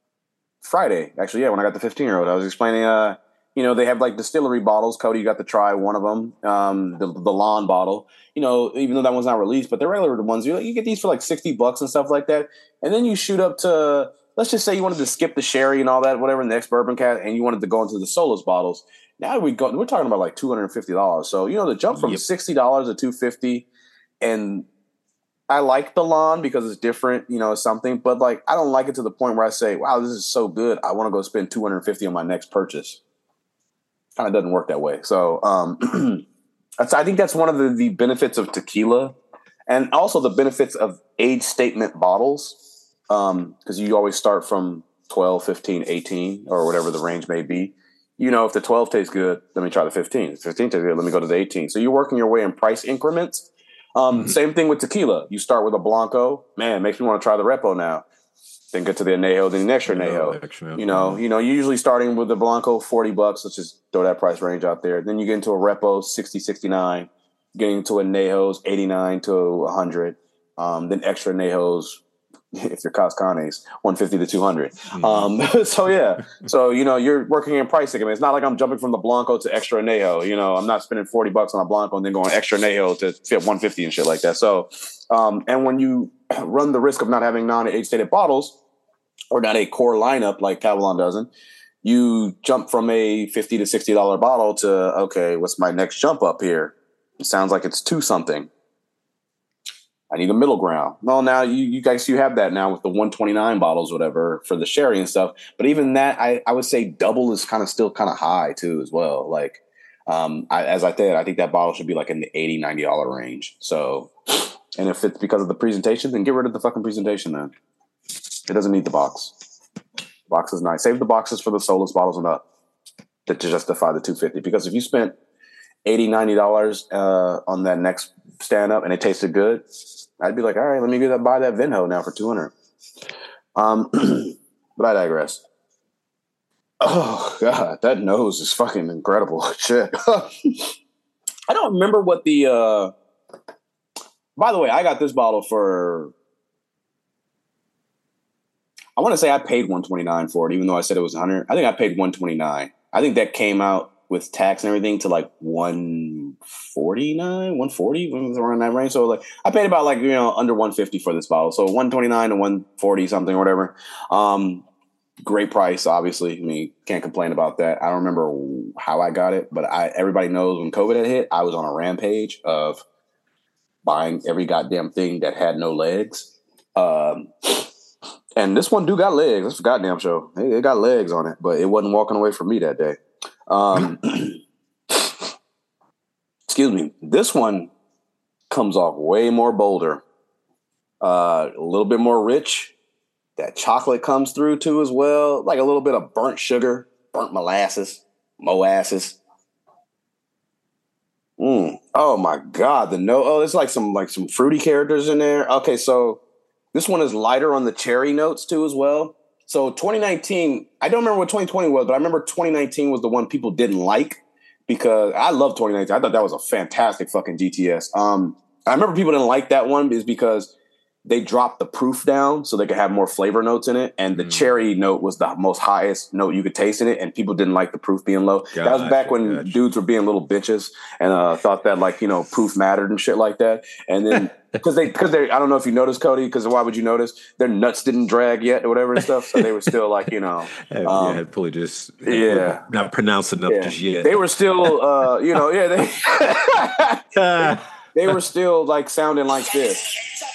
Friday, actually, yeah, when I got the fifteen-year-old. I was explaining, uh, you know, they have like distillery bottles. Cody, you got to try one of them, um, the the lawn bottle. You know, even though that one's not released, but the regular ones, you you get these for like sixty bucks and stuff like that. And then you shoot up to, let's just say you wanted to skip the sherry and all that, whatever, in the ex-bourbon cat, and you wanted to go into the Solus bottles. Now we go, we're talking about like two hundred fifty dollars. So, you know, the jump from Yep. sixty dollars to two hundred fifty dollars, and I like the lawn because it's different, you know, something, but like, I don't like it to the point where I say, wow, this is so good. I want to go spend two hundred fifty dollars on my next purchase. Kind of doesn't work that way. So, um, that's, I think that's one of the, the benefits of tequila, and also the benefits of age statement bottles. Um, cause you always start from twelve, fifteen, eighteen, or whatever the range may be. You know, if the twelve tastes good, let me try the fifteen. If fifteen tastes good, let me go to the eighteen. So you're working your way in price increments. Um, Mhm. Same thing with tequila. You start with a Blanco. Man, it makes me want to try the Repo now. Then get to the Anejo, then the extra Anejo. Extra, You know, mhm. you know, you're usually starting with the Blanco, forty bucks. Let's just throw that price range out there. Then you get into a Repo, sixty, sixty-nine. Getting to Anejo's, eighty-nine to one hundred. Um, then extra Anejo's, if you're Cascanes, one fifty to two hundred. Mhm. Um, so yeah, so you know you're working in price segment. It's not like I'm jumping from the Blanco to extra Anejo. You know, I'm not spending forty bucks on a Blanco and then going extra Anejo to fit one fifty and shit like that. So, um, and when you run the risk of not having non-age stated bottles or not a core lineup like Cavalon doesn't, you jump from a fifty to sixty dollar bottle to okay, what's my next jump up here? It sounds like it's two something. I need a middle ground. Well, now you, you guys, you have that now with the one twenty-nine bottles, whatever, for the sherry and stuff. But even that, I, I would say double is kind of still kind of high too, as well. Like, um, I, as I said, I think that bottle should be like in the eighty, ninety dollar range. So, and if it's because of the presentation, then get rid of the fucking presentation, man. It doesn't need the box. The box is nice. Save the boxes for the Solus bottles and up to justify the two hundred fifty dollars. Because if you spent eighty, ninety dollars uh, on that next stand up and it tasted good, I'd be like, all right, let me get that, buy that Vinho now for two hundred dollars. Um, but I digress. Oh God, that nose is fucking incredible. Shit. I don't remember what the. Uh... By the way, I got this bottle for. I want to say I paid one twenty-nine for it, even though I said it was one hundred. I think I paid one twenty-nine. I think that came out with tax and everything to like one forty-nine, one forty, when it was around that range. So like I paid about like, you know, under one fifty for this bottle. So one twenty-nine to one forty something or whatever. Um, great price, obviously. I mean, can't complain about that. I don't remember how I got it, but I everybody knows when COVID had hit, I was on a rampage of buying every goddamn thing that had no legs. Um, and this one do got legs. That's a goddamn show. It, it got legs on it, but it wasn't walking away from me that day. Um, excuse me. This one comes off way more bolder, uh, a little bit more rich. That chocolate comes through too as well, like a little bit of burnt sugar, burnt molasses, molasses. Mm. Oh my God, the no. Oh, there's like some like some fruity characters in there. Okay, so this one is lighter on the cherry notes too as well. So twenty nineteen, I don't remember what twenty twenty was, but I remember twenty nineteen was the one people didn't like because I love twenty nineteen. I thought that was a fantastic fucking G T S. Um, I remember people didn't like that one is because they dropped the proof down so they could have more flavor notes in it. And the mm. cherry note was the most highest note you could taste in it. And people didn't like the proof being low. Gotcha, that was back when gotcha. dudes were being little bitches and uh, thought that like, you know, proof mattered and shit like that. And then because they, because they, I don't know if you noticed, Cody, because why would you notice? Their nuts didn't drag yet or whatever and stuff. So they were still like, you know. Um, yeah, had probably just yeah, not pronounced enough yeah. just yet. They were still, uh, you know, yeah, they, they, they were still like sounding like this.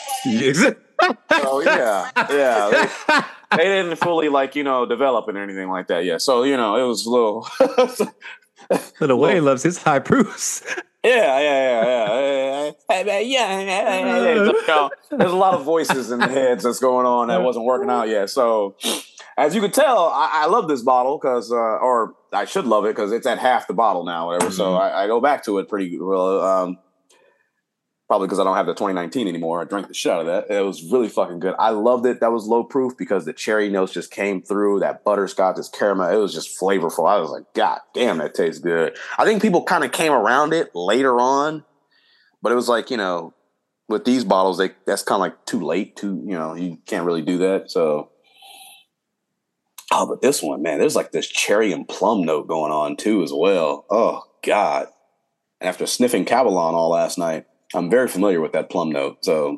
So yeah, yeah, they, they didn't fully like you know develop and anything like that yet. So you know it was a little. Little Wayne loves his high proofs. Yeah, yeah, yeah, yeah, yeah. yeah. So, you know, there's a lot of voices in the heads that's going on that wasn't working out yet. So as you can tell, I, I love this bottle because, uh, or I should love it because it's at half the bottle now, whatever. Mm-hmm. So I, I go back to it pretty well. Um, Probably because I don't have the twenty nineteen anymore. I drank the shit out of that. It was really fucking good. I loved it. That was low proof because the cherry notes just came through. That butterscotch, this caramel. It was just flavorful. I was like, God damn, that tastes good. I think people kind of came around it later on, but it was like, you know, with these bottles, they that's kind of like too late. Too, you know, you can't really do that. So, oh, but this one, man, there's like this cherry and plum note going on too as well. Oh God! And after sniffing Cabalon all last night. I'm very familiar with that plum note. So,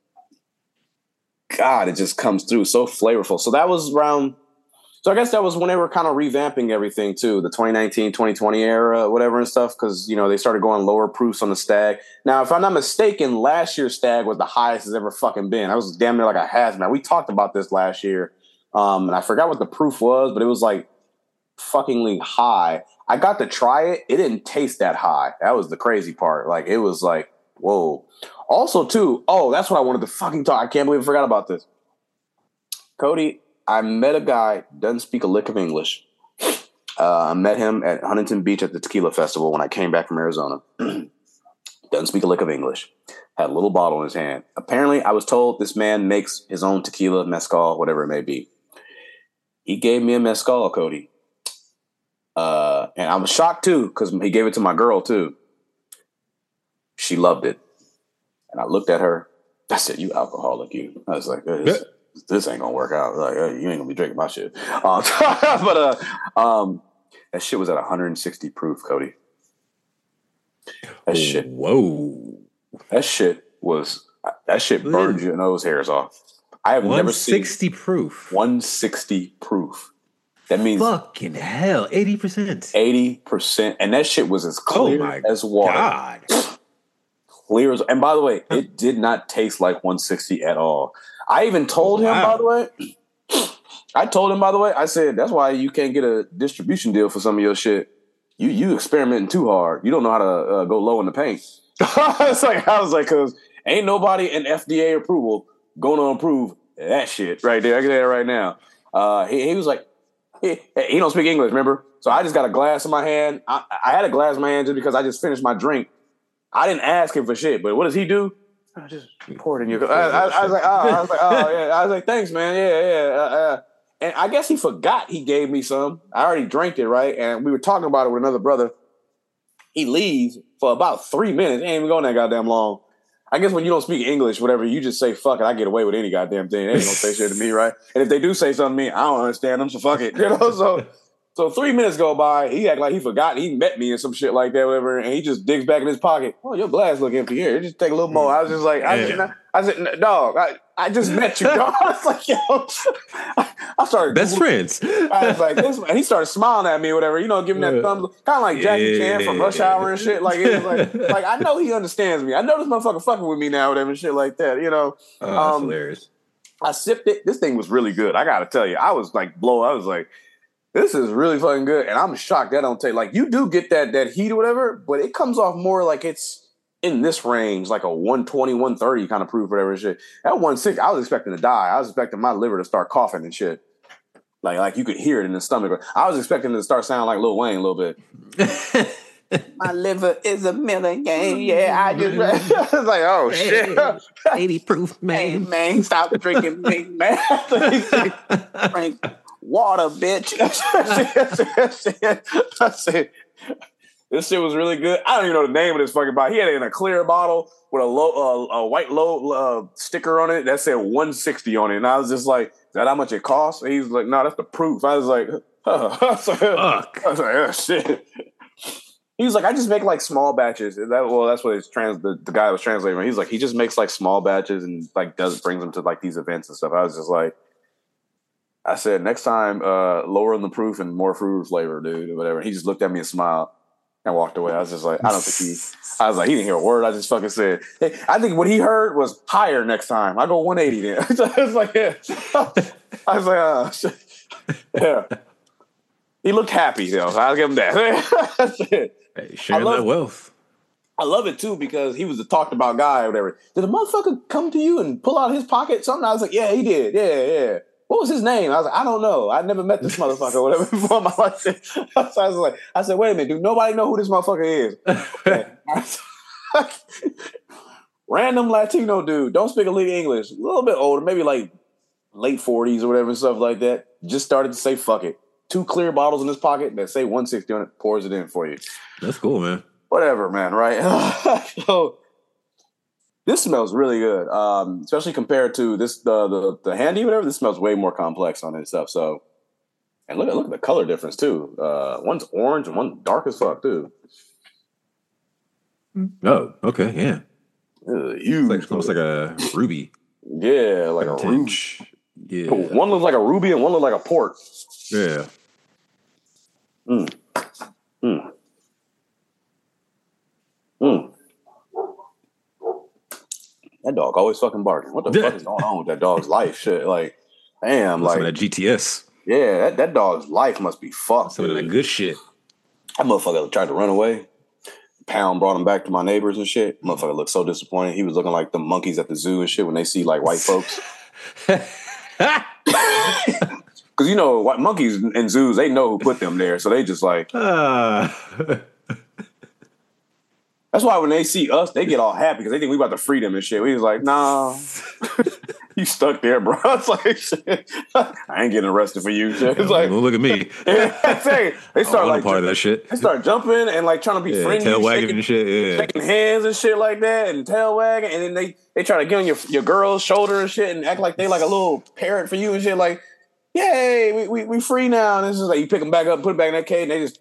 God, it just comes through so flavorful. So that was around, so I guess that was when they were kind of revamping everything too, the twenty nineteen, twenty twenty era, whatever and stuff, because, you know, they started going lower proofs on the Stag. Now, if I'm not mistaken, last year's Stag was the highest it's ever fucking been. I was damn near like a hazmat. We talked about this last year, um, and I forgot what the proof was, but it was like fuckingly high. I got to try it. It didn't taste that high. That was the crazy part. Like, it was like, whoa. Also, too, oh, that's what I wanted to fucking talk. I can't believe I forgot about this. Cody, I met a guy, doesn't speak a lick of English. Uh, I met him at Huntington Beach at the Tequila Festival when I came back from Arizona. Doesn't speak a lick of English. Had a little bottle in his hand. Apparently, I was told this man makes his own tequila, mezcal, whatever it may be. He gave me a mezcal, Cody. Uh, and I was shocked, too, because he gave it to my girl, too. She loved it. And I looked at her. I said, you alcoholic, you. I was like, this, this ain't going to work out. Like, hey, you ain't going to be drinking my shit. Uh, but uh, um, that shit was at one hundred sixty proof, Cody. That shit. Whoa. That shit was, that shit burned your nose hairs off. I have never seen. one sixty proof. one sixty proof. That means. Fucking hell. eighty percent. eighty percent. And that shit was as clear oh as water. God. Clear as, and by the way, it did not taste like one sixty at all. I even told him, wow. by the way, I told him, by the way, I said, that's why you can't get a distribution deal for some of your shit. You you experimenting too hard. You don't know how to uh, go low in the paint. It's like, I was like, because ain't nobody in F D A approval going to approve that shit right there. I can say that right now. Uh, he, he was like, he, he don't speak English, remember? So I just got a glass in my hand. I, I had a glass in my hand just because I just finished my drink. I didn't ask him for shit, but what does he do? I just pour it in your. I, I, I was like, oh, I was like, oh yeah. I was like, thanks, man. Yeah, yeah. Uh, uh. And I guess he forgot he gave me some. I already drank it, right? And we were talking about it with another brother. He leaves for about three minutes. Ain't even going that goddamn long. I guess when you don't speak English, whatever, you just say, fuck it, I get away with any goddamn thing. They ain't gonna say shit to me, right? And if they do say something to me, I don't understand them, so fuck it. You know, so so three minutes go by, he act like he forgot he met me and some shit like that, whatever, and he just digs back in his pocket. Oh, your glass look empty here. Just take a little more. I was just like, I, yeah. I said, dog, I, I just met you, dog. I was like, yo. I started best friends. I was like, this, and he started smiling at me or whatever, you know, giving that thumbs, kind of like Jackie yeah. Chan from Rush Hour and shit. Like, it was like, like, I know he understands me. I know this motherfucker fucking with me now, whatever, shit like that, you know. Oh, that's um, hilarious. I sipped it. This thing was really good. I got to tell you, I was like, blow. I was like, this is really fucking good. And I'm shocked that don't take, like, you do get that that heat or whatever, but it comes off more like it's in this range, like a one twenty, one thirty kind of proof, whatever shit. At one sixty, I was expecting to die. I was expecting my liver to start coughing and shit. Like, like you could hear it in the stomach. I was expecting it to start sounding like Lil Wayne a little bit. My liver is a million. Yeah, I just I was like, oh shit, eighty proof, man. Hey, man, stop drinking, me, man. Drink water, bitch. I said, this shit was really good. I don't even know the name of this fucking bottle. He had it in a clear bottle with a low, uh, a white low uh, sticker on it that said one sixty on it, and I was just like, is that how much it costs? And he was like, no, that's the proof. I was like, huh. I was like, fuck. I was like, oh shit. He was like, I just make like small batches. That well, that's what it's trans. The, the guy was translating. He's like, he just makes like small batches and like does brings them to like these events and stuff. I was just like, I said, next time, uh, lower on the proof and more fruit flavor, dude, or whatever. And he just looked at me and smiled and walked away. I was just like, I don't think he. I was like, he didn't hear a word. I just fucking said, hey, I think what he heard was higher next time. I go one eighty then. So I was like, yeah. I was like, uh, yeah. He looked happy though. So I'll give him that. Hey, sharing that wealth. I love it too because he was a talked about guy or whatever. Did a motherfucker come to you and pull out his pocket something? I was like, yeah, he did. Yeah, yeah. What was his name? I was like, I don't know. I never met this motherfucker or whatever before in my life. So I was like, I said, wait a minute, do nobody know who this motherfucker is? Random Latino dude, don't speak a lick of English, a little bit older, maybe like late forties or whatever and stuff like that. Just started to say, fuck it. Two clear bottles in his pocket that say one sixty on it, pours it in for you. That's cool, man. Whatever, man, right? So this smells really good, um, especially compared to this the, the the handy whatever. This smells way more complex on it and stuff. So, and look at look at the color difference too. Uh, one's orange and one's dark as fuck too. Oh, okay, yeah. Uh, huge, it's like, almost like a ruby. Yeah, like a ruby. Yeah, one looks like a ruby and one looks like a port. Yeah. Mm. Mm. Mm. That dog always fucking barking. What the yeah. fuck is going on with that dog's life? Shit, like, damn, Some like of that G T S. Yeah, that, that dog's life must be fucked. Some dude. of that good shit. That motherfucker tried to run away. Pound brought him back to my neighbors and shit. Motherfucker looked so disappointed. He was looking like the monkeys at the zoo and shit when they see like white folks. Because, you know, white monkeys in zoos, they know who put them there. So they just like... Uh. That's why when they see us, they get all happy because they think we about to free them and shit. We was like, nah, you stuck there, bro. It's like, shit. I ain't getting arrested for you. Shit. It's like, well, look at me. Yeah, they start like part of that shit. They start jumping and like trying to be yeah, friendly, tail wagging shaking, and shit, yeah, shaking hands and shit like that, and tail wagging, and then they they try to get on your your girl's shoulder and shit, and act like they like a little parrot for you and shit. Like, yay, we we, we free now. And it's just like you pick them back up, and put them back in that cage, and they just.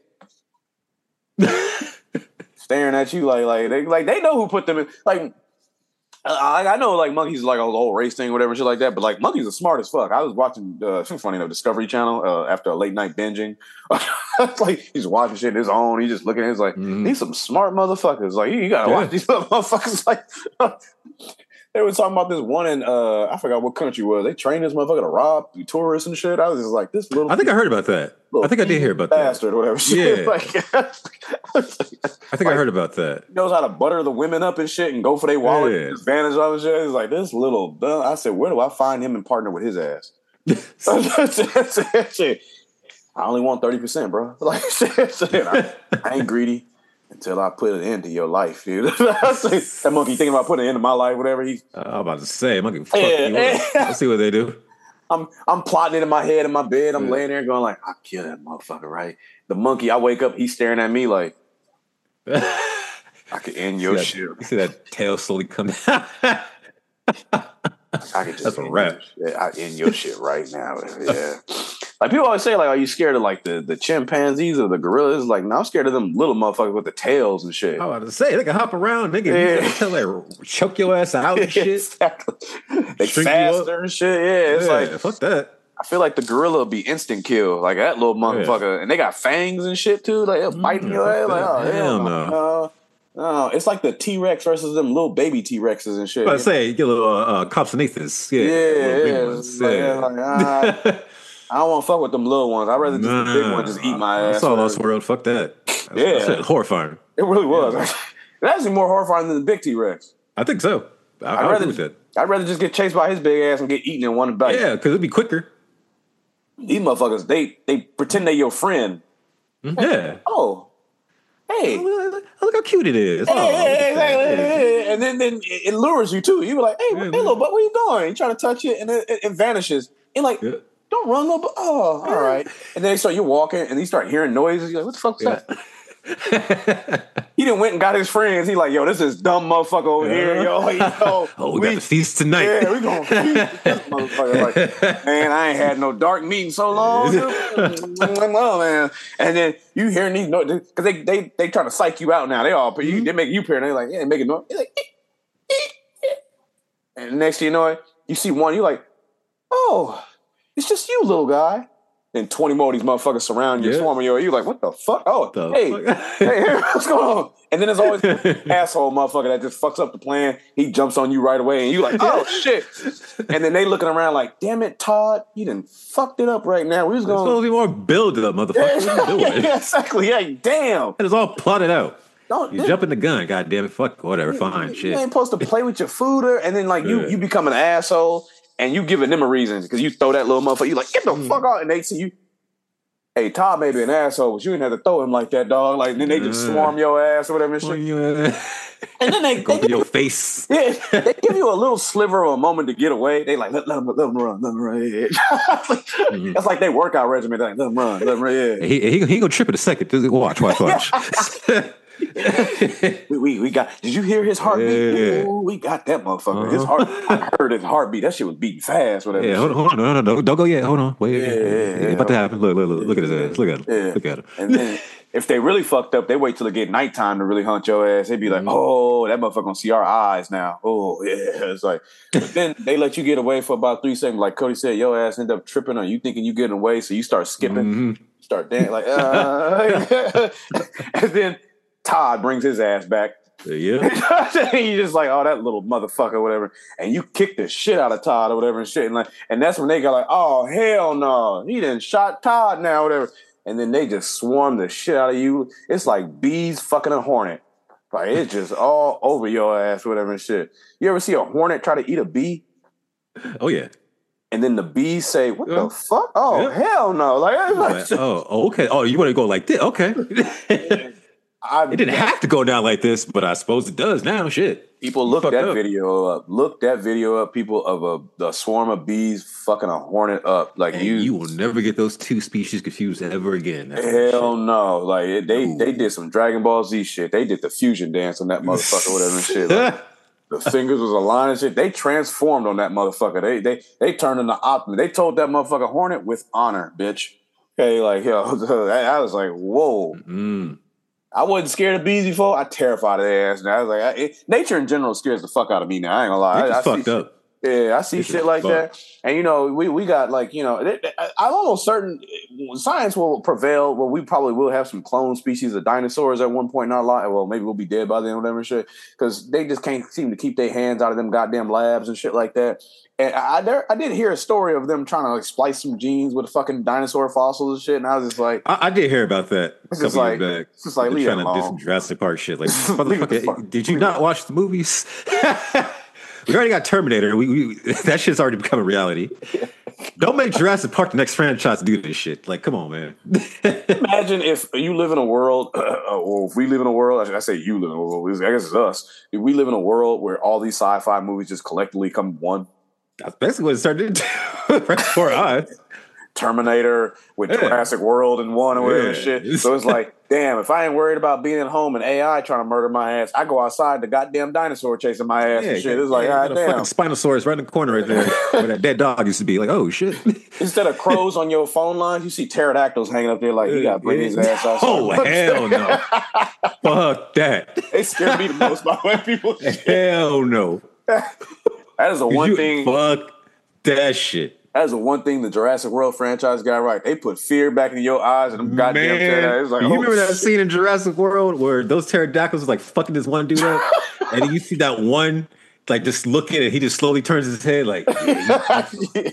Staring at you like like they like they know who put them in. Like I, I know like monkeys like a whole race thing, whatever shit like that. But like monkeys are smart as fuck. I was watching uh, funny enough Discovery Channel uh, after a late night binging. Like he's watching shit on his own. He's just looking at it. He's like mm. these some smart motherfuckers. Like you, you gotta yeah. watch these little motherfuckers. Like they were talking about this one in uh, I forgot what country it was. They trained this motherfucker to rob tourists and shit. I was just like this little. I think I heard about that. I think I did hear about bastard that. Bastard or whatever. Shit. Yeah. Like, I think like, I heard about that. He knows how to butter the women up and shit and go for their wallet. Yeah. Advantage of it. He's like, this little dumb. I said, where do I find him and partner with his ass? I only want thirty percent, bro. Like, shit, shit. I, I ain't greedy. Until I put an end to your life, dude. That monkey thinking about putting an end to my life, whatever. He, uh, I'm about to say, monkey, fuck Yeah, you. yeah. Let's see what they do. I'm I'm plotting it in my head in my bed. I'm Yeah. laying there going like, I kill that motherfucker, right? The monkey, I wake up, he's staring at me like, I could end your See that- shit. You see that tail slowly come down? I could just That's a end wrap. your shit. I end your shit right now. Yeah. Like people always say, like, are you scared of like the, the chimpanzees or the gorillas? Like, no, I'm scared of them little motherfuckers with the tails and shit. I was about to say, they can hop around, they can Yeah. tell like, choke your ass out and shit. Exactly. They Shrink you up. faster and shit. Yeah, it's Yeah, like fuck that. I feel like the gorilla will be instant kill, like that little motherfucker, and they got fangs and shit too. Like they'll bite Mm, your fuck ass. Like, that. oh hell Hell no. no. no, no. It's like the T Rex versus them little baby T Rexes and shit. I was about to say, you get a little uh, cops and Nathans. Yeah, Yeah, little big yeah. ones. It's like, Yeah. like, ah, I don't want to fuck with them little ones. I'd rather just the big one just eat my I, ass. I saw whatever. Lost World. Fuck that. That's, Yeah. that shit horrifying. It really was. It's actually more horrifying than the big T Rex. I think so. I, I'd I rather agree with that. I'd rather just get chased by his big ass and get eaten in one bite. Yeah, because it'd be quicker. These motherfuckers, they they pretend they your friend. Yeah. Oh, hey. Oh, Look, look- look how cute it is. Oh, Hey, look hey, at hey, that. hey, hey, hey. And then, then it lures you too. You be like, hey, Yeah, hey, yeah. little butt, where you going? You trying to touch it, and it, it, it vanishes. And like, Yeah. don't run, little butt. Oh, all right. And then they start you walking, and you start hearing noises. You're like, what the fuck was Yeah. that? He done went and got his friends. He like, yo, this is dumb motherfucker over here. Yo, like, yo, Oh, we, got the feast tonight. yeah, we gonna feed this motherfucker. Like, man, I ain't had no dark meat in so long. Dude. Oh, man. And then you hearing these noises because they they they trying to psych you out now. They all you, they make you paranoid. They like, yeah, they making noise. You're like, "Eh, eh, eh." And next thing you know it, you see one. You like, oh, it's just you, little guy. And twenty more of these motherfuckers surround you, Yeah. swarming you. You like, what the fuck? Oh, The hey, fuck? hey, hey, what's going on? And then there's always an asshole motherfucker that just fucks up the plan. He jumps on you right away, and you like, oh shit. And then they looking around like, damn it, Todd, you done fucked it up right now. We was There's going. supposed to be more build up, motherfucker. What are you doing? yeah, exactly. Yeah, damn. It is all plotted out. Don't You this- jump in the gun, god damn it, fuck whatever, fine, You shit. ain't supposed to play with your food, or, and then like you Yeah. you become an asshole, and you giving them a reason because you throw that little motherfucker. You like, get the Mm. fuck out, and they see you. Hey, Todd may be an asshole, but you didn't have to throw him like that, dog. Like then they just Yeah. swarm your ass or whatever and Well, shit. you, uh, And then they, go they to give, your face. yeah, they give you a little sliver of a moment to get away. They like let, let, them, let them run, let them run. Yeah. Mhm. That's like their workout regimen. They like, let them run, let them run. Yeah. He, he, he gonna trip in a second. Just watch, watch, watch. we, we we got. Did you hear his heartbeat? Yeah. Ooh, we got that motherfucker. His Uh-huh. heart. I heard his heartbeat. That shit was beating fast. Whatever. Yeah, hold on, hold on, no, no, no, don't go yet. Hold on, wait. Yeah, Yeah, yeah, yeah. about to happen. Look, look, look, look at his ass. Look at him. Yeah. Look at him. And then if they really fucked up, they wait till it get nighttime to really hunt your ass. They'd be like, Mhm. oh, that motherfucker gonna see our eyes now. Oh, yeah. It's like, but then they let you get away for about three seconds. Like Cody said, your ass end up tripping on you thinking you getting away. So you start skipping, Mhm. start dancing like, uh, and then Todd brings his ass back. Yeah. You just like, oh, that little motherfucker, whatever. And you kick the shit out of Todd or whatever and shit. And like, and that's when they got like, oh, hell no. He done shot Todd now, whatever. And then they just swarm the shit out of you. It's like bees fucking a hornet. Like it's just all over your ass, whatever and shit. You ever see a hornet try to eat a bee? Oh yeah. And then the bees say, what Yeah. the fuck? Oh, Yeah. hell no. Like, it's Like, like oh, oh, okay. Oh, you want to go like this? Okay. It I, didn't have to go down like this, but I suppose it does now. Shit. People You look fucked that up. video up. Look that video up. People of a, a swarm of bees fucking a hornet up. Like And you, you will never get those two species confused ever again. That's hell no. Like it, they No. they did some Dragon Ball Z shit. They did the fusion dance on that motherfucker, whatever and shit. Like, the fingers was aligned and shit. They transformed on that motherfucker. They they they turned into Optimus. They told that motherfucker hornet with honor, bitch. Okay, like yo, I was like, whoa. Mm. I wasn't scared of bees before. I terrified of their ass. Now I was like, I, it, nature in general scares the fuck out of me. Now I ain't gonna lie. They I, just I fucked see up. Yeah, I see It's shit just like fucked. that, and you know, we we got like you know, it, it- I'm almost certain science will prevail. Well, we probably will have some clone species of dinosaurs at one point in our life. Well, maybe we'll be dead by then, or whatever shit, because they just can't seem to keep their hands out of them goddamn labs and shit like that. And I I, there, I did hear a story of them trying to like splice some genes with fucking dinosaur fossils and shit, and I was just like, I, I did hear about that a It's couple just like- years back. it's just like, They're leave it trying to do alone. some Jurassic Park shit. Like, Leave it the motherfucker, fuck- did you not watch the movies? We already got Terminator. We, we that shit's already become a reality. Don't make Jurassic Park the next franchise to do this shit. Like, come on, man. Imagine if you live in a world, uh, or if we live in a world. I say you live in a world. I guess it's us. If we live in a world where all these sci-fi movies just collectively come one. That's basically what it started to do right for us. Terminator with yeah. Jurassic World and one or whatever yeah. shit. So it's like, damn, if I ain't worried about being at home and A I trying to murder my ass, I go outside, the goddamn dinosaur chasing my ass yeah, and shit. It's like, yeah, ah, damn. Fucking Spinosaurus right in the corner right there where that dead dog used to be. Like, oh, shit. Instead of crows on your phone lines, you see pterodactals hanging up there like, you got to bring his ass outside. Oh, hell no. Fuck that. They scare me the most by white people. Hell no. That is the one you, thing. Fuck that shit. That's the one thing the Jurassic World franchise got right. They put fear back in your eyes and them goddamn pterodactyls. Like, you oh, remember that shit. scene in Jurassic World where those pterodactyls was like fucking this one dude up? And then you see that one like just looking and he just slowly turns his head like yeah,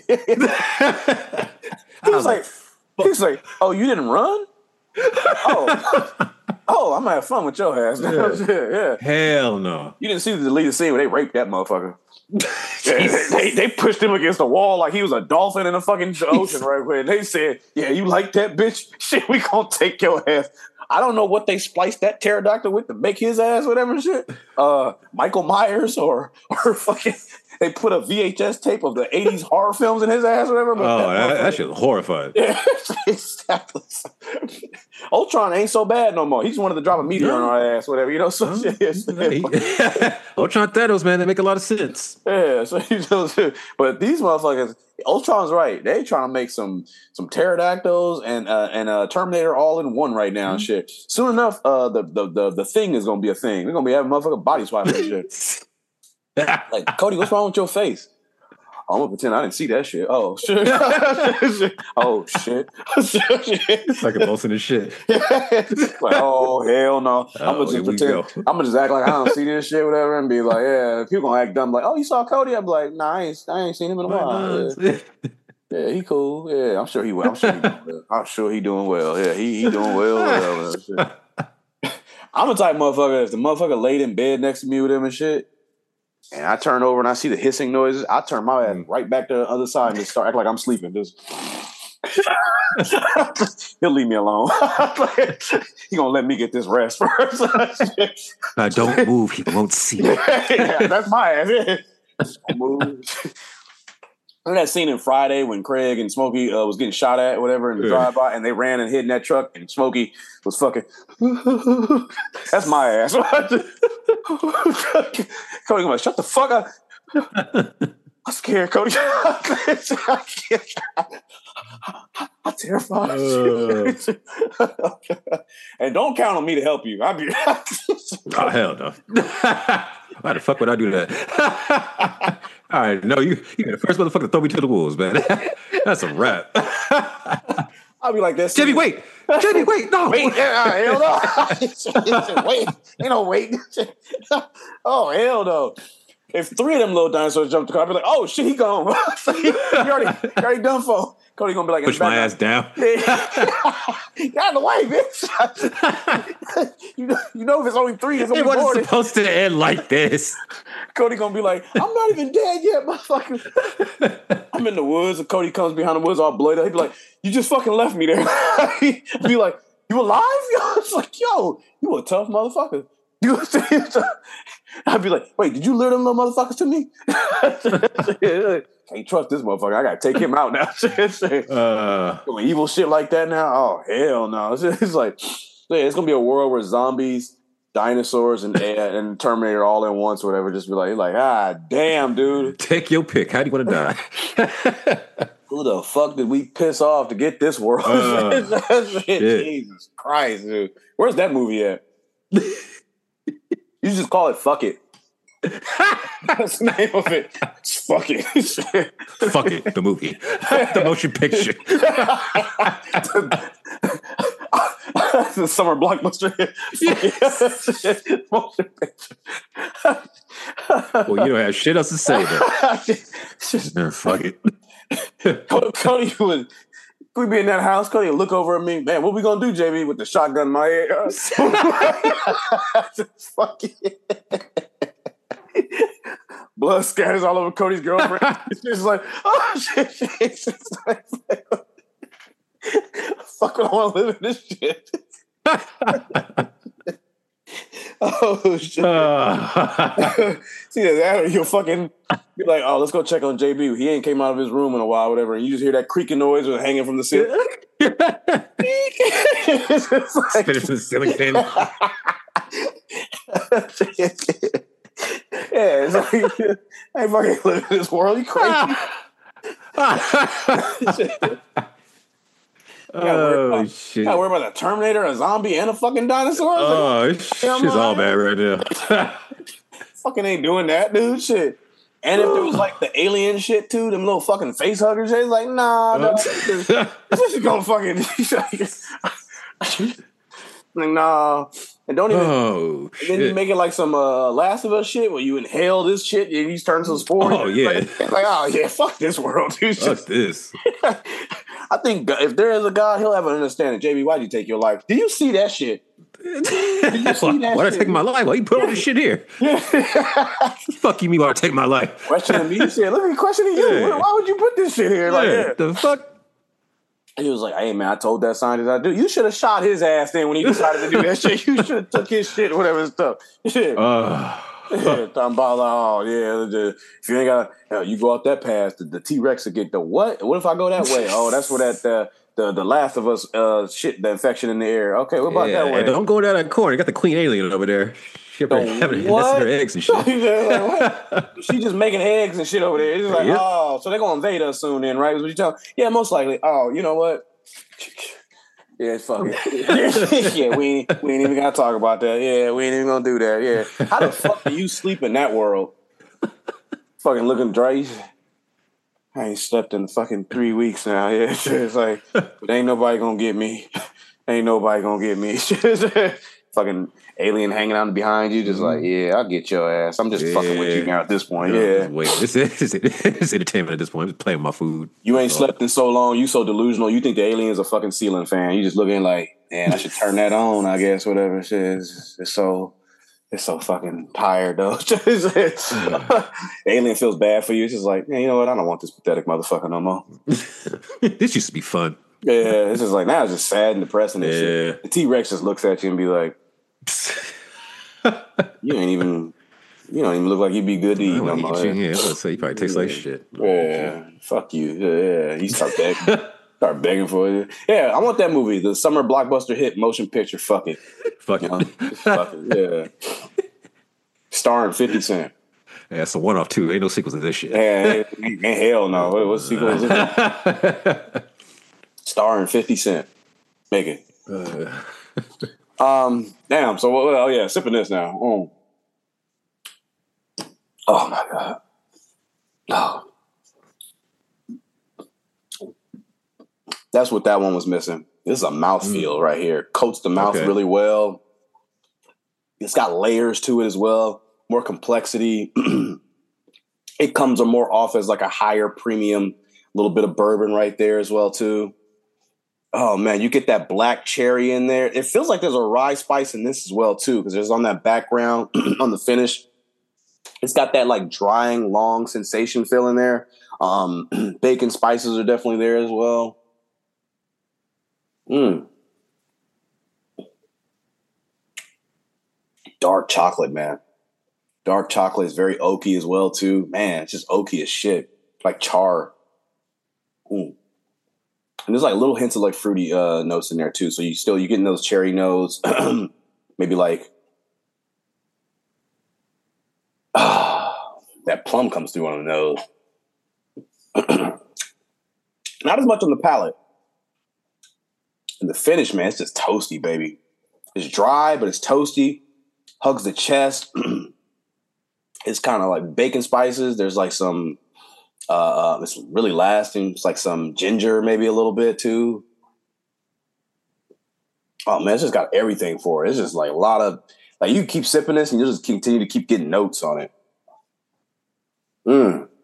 he was like, he was like, oh, you didn't run? Oh, oh, I'm gonna have fun with your ass. Yeah. yeah. Hell no. You didn't see the deleted scene where they raped that motherfucker. they, they, they pushed him against the wall like he was a dolphin in the fucking ocean right quick. They said, yeah, you like that, bitch? Shit, we gonna take your ass. I don't know what they spliced that pterodactyl with to make his ass whatever shit. Uh, Michael Myers or or fucking they put a V H S tape of the eighties horror films in his ass or whatever. But oh, that, that, that shit was horrifying. Yeah, exactly. Ultron ain't so bad no more. He just wanted to drop a meteor yeah. on our ass, whatever, you know. So oh, yeah. Ultron Thanos, man, they make a lot of sense. Yeah, so you know, but these motherfuckers, Ultron's right. They trying to make some some pterodactyls and uh, and uh, Terminator all in one right now and mm-hmm. shit. Soon enough, uh, the, the the the thing is gonna be a thing. We're gonna be having motherfucking body swapping and shit. Like, Cody, what's wrong with your face? I'm gonna pretend I didn't see that shit. Oh shit! oh shit! It's like a Bolson and shit. Like, oh hell no! I'm gonna oh, just pretend. I'm gonna just act like I don't see this shit, whatever, and be like, yeah. People gonna act dumb, like, oh, you saw Cody? I'm like, nah, I ain't, I ain't seen him in a while. Yeah. yeah, he cool. Yeah, I'm sure he. I'm sure he. Doing well. I'm sure he doing well. Yeah, he he doing well. well I'm the type of motherfucker. If the motherfucker laid in bed next to me with him and shit. And I turn over and I see the hissing noises. I turn my ass right back to the other side and just start acting like I'm sleeping. Just he'll leave me alone. He gonna let me get this rest first. Now don't move. He won't see you. Yeah, that's my ass. Move. Remember that scene in Friday when Craig and Smokey uh, was getting shot at, or whatever, in the yeah. drive-by, and they ran and hid in that truck, and Smokey was fucking. That's my ass. Cody, like, shut the fuck up. I'm scared, Cody. I'm terrified. Uh. And don't count on me to help you. I'll be. Oh hell no. Why the fuck would I do that? All right, no, you you're the first motherfucker to throw me to the wolves, man. That's a wrap. I'll be like this. Jimmy, wait. Jimmy, wait. No. Wait. Uh, hell no. Wait. Ain't no wait. Oh, hell no. If three of them little dinosaurs jumped the car, I'd be like, oh, shit, he gone. you already, you already done for. Cody gonna be like, push my ass down. Get out of the way, bitch. you, know, you know, if it's only three, it's gonna it be wasn't more supposed to end like this. Cody gonna be like, I'm not even dead yet, motherfucker. I'm in the woods, and Cody comes behind the woods all bloody. He'd be like, you just fucking left me there. He'd be like, you alive? It's like, yo, you a tough motherfucker. You I'd be like, wait, did you lure them little motherfuckers to me? Can't trust this motherfucker. I gotta take him out now. uh, Doing evil shit like that now. Oh hell no! It's, it's like yeah, it's gonna be a world where zombies, dinosaurs, and and Terminator all in once, or whatever. Just be like, like ah, damn, dude. Take your pick. How do you want to die? Who the fuck did we piss off to get this world? Uh, Jesus Christ, dude. Where's that movie at? You just call it "Fuck It." That's the name of it. Just fuck it. Fuck it. The movie. The motion picture. The summer blockbuster. Motion picture. Well, you don't have shit else to say then. Fuck it. Cody would. We be in that house, Cody would look over at me. Man, what we gonna do, J B, with the shotgun in my head? Just fuck it. blood scatters all over Cody's girlfriend. It's just like, oh shit, shit. It's just like, fuck, I want to live in this shit. Oh shit! Uh, See that? You'll fucking be like, oh, let's go check on J B. He ain't came out of his room in a while, whatever. And you just hear that creaking noise or hanging from the ceiling. It's like, spinning from the ceiling fan. Yeah, it's like I ain't fucking live in this world. You crazy? Oh about, shit! Gotta worry about a Terminator, a zombie, and a fucking dinosaur. Oh, like, it's all bad right now. Fucking ain't doing that, dude. Shit. And if there was like the alien shit too, them little fucking face huggers, it's like, nah, dog, this, this is gonna fucking like, nah. And don't even. Oh, and then you make it like some uh, Last of Us shit where you inhale this shit and you turn to a spore. Oh yeah. Like, like, oh yeah, fuck this world, dude. Fuck this. I think if there is a God, he'll have an understanding. J B, why'd you take your life? Did you see that shit? Why'd I take my life? Why you put all this shit here? Fuck you, me while I take my life. Questioning me, he said, look at me questioning you. Yeah. Why would you put this shit here? Like, Yeah, yeah. the fuck? He was like, hey man, I told that scientist I do. You should have shot his ass then when he decided to do that shit. You should have took his shit, whatever stuff. Shit. Uh, Yeah, talking about like, oh yeah, the, if you ain't got, you, know, you go out that path, the, the T Rex will get the what? What if I go that way? Oh, that's where that uh, the the Last of Us uh, shit, the infection in the air. Okay, what about yeah, that way? Don't go down that corner. You got the queen alien over there. She up there having nesting her eggs and shit. Like, she just making eggs and shit over there. It's like, yep. Oh, so they're gonna invade us soon, then, right? Is what you tell? Yeah, most likely. Oh, you know what? Yeah, fuck it. Yeah, we ain't, we ain't even gotta talk about that. Yeah, we ain't even gonna do that. Yeah. How the fuck do you sleep in that world? Fucking looking dry. I ain't slept in fucking three weeks now. Yeah, it's like, but ain't nobody gonna get me. Ain't nobody gonna get me. Fucking alien hanging out behind you, just like, yeah, I'll get your ass. I'm just yeah. fucking with you now at this point. Yeah, yeah. Wait, this is it's entertainment at this point. I'm just playing with my food. You ain't so. slept in so long. You so delusional. You think the alien's a fucking ceiling fan. You just looking like, man, I should turn that on. I guess whatever it is. It's so, it's so fucking tired though. The alien feels bad for you. It's just like, man, you know what? I don't want this pathetic motherfucker no more. This used to be fun. Yeah, it's just like now it's just sad and depressing and yeah. shit. The T Rex just looks at you and be like, "You ain't even, you don't even look like you'd be good to eat no more." You, yeah, I was gonna say you probably taste yeah. like shit. Yeah, fuck you. Yeah, he start begging, start begging for it. Yeah, I want that movie, the summer blockbuster hit motion picture. Fuck it, fuck it, you know? Fuck it. Yeah, starring fifty Cent. Yeah, it's a one off too. Ain't no sequels to this shit. Yeah, ain't, ain't hell no. What, what sequel is it? Starring fifty Cent. Make it. Uh. um. Damn. So, well, oh yeah, sipping this now. Mm. Oh my god. Oh. That's what that one was missing. This is a mouthfeel mm. right here. Coats the mouth okay. really well. It's got layers to it as well. More complexity. It comes more off as like a higher premium, little bit of bourbon right there as well too. Oh man, you get that black cherry in there. It feels like there's a rye spice in this as well too, because there's on that background on the finish. It's got that like drying long sensation feel in there. Um, bacon spices are definitely there as well. Mm. Dark chocolate, man. Dark chocolate is very oaky as well too. Man, it's just oaky as shit, like char. Mm. And there's like little hints of like fruity uh, notes in there too. So you still, you're getting those cherry notes, maybe like uh, that plum comes through on the nose. Not as much on the palate. And the finish, man, it's just toasty, baby. It's dry, but it's toasty. Hugs the chest. It's kind of like bacon spices. There's like some Uh, it's really lasting. It's like some ginger, maybe a little bit too. Oh man, it's just got everything for it. It's just like a lot of like you keep sipping this and you'll just continue to keep getting notes on it. Mm.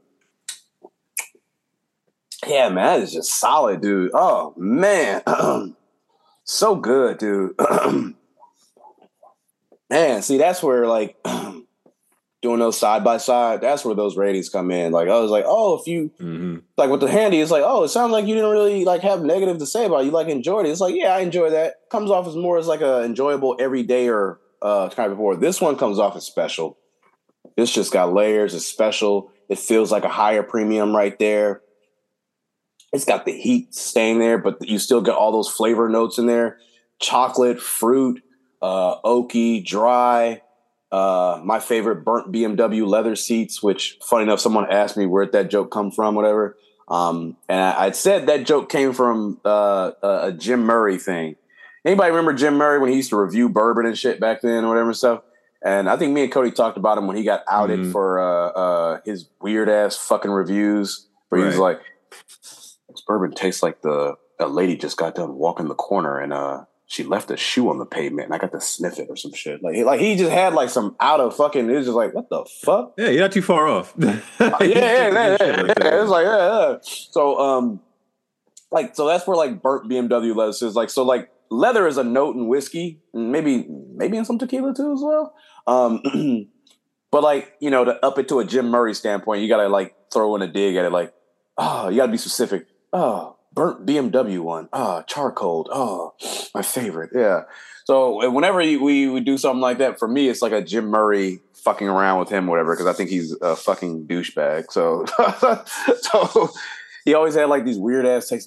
Yeah, man, it's just solid, dude. Oh man, so good, dude. Man, see, that's where like doing those side by side, that's where those ratings come in. Like I was like, oh, if you Mm-hmm. like with the handy, it's like, oh, it sounds like you didn't really like have negative to say about it. You like enjoyed it. It's like, yeah, I enjoy that. Comes off as more as like a enjoyable everyday or uh kind of before. This one comes off as special. This just got layers. It's special. It feels like a higher premium right there. It's got the heat staying there, but you still get all those flavor notes in there. Chocolate, fruit, uh, oaky, dry. Uh, my favorite burnt B M W leather seats, which funny enough, someone asked me where'd that joke come from, whatever. Um, and I, I'd said that joke came from uh, a, a Jim Murray thing. Anybody remember Jim Murray when he used to review bourbon and shit back then or whatever and stuff? And I think me and Cody talked about him when he got outed Mm-hmm. for uh, uh, his weird ass fucking reviews where he was Right. like, this bourbon tastes like the a lady just got done walking the corner and uh she left a shoe on the pavement and I got to sniff it or some shit. Like, he- like he just had like some out of fucking. It was just like, what the fuck? Yeah, you're not too far off. yeah, yeah, yeah, yeah, yeah. It's like, yeah, yeah. So, um, like, so that's where like burnt B M W leather is like. So, like, leather is a note in whiskey, and maybe, maybe in some tequila too as well. Um, but like, you know, to up it to a Jim Murray standpoint, you gotta like throw in a dig at it. Like, oh, you gotta be specific. Oh, burnt B M W one. Oh, charcoal. Oh, my favorite. Yeah. So whenever we would do something like that, for me, it's like a Jim Murray fucking around with him, whatever, because I think he's a fucking douchebag. So, so he always had like these weird ass tastes.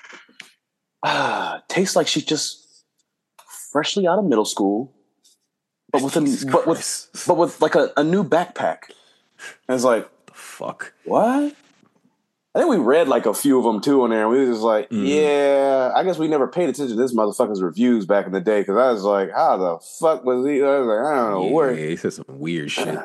Ah, tastes like she's just freshly out of middle school, but with Jesus a but with Christ. but with like a, a new backpack. And it's like, The fuck? what? I think we read like a few of them too in there. And we was just like, Mm. yeah, I guess we never paid attention to this motherfucker's reviews back in the day because I was like, how the fuck was he? I was like, I don't know Yeah, where. he said some weird shit.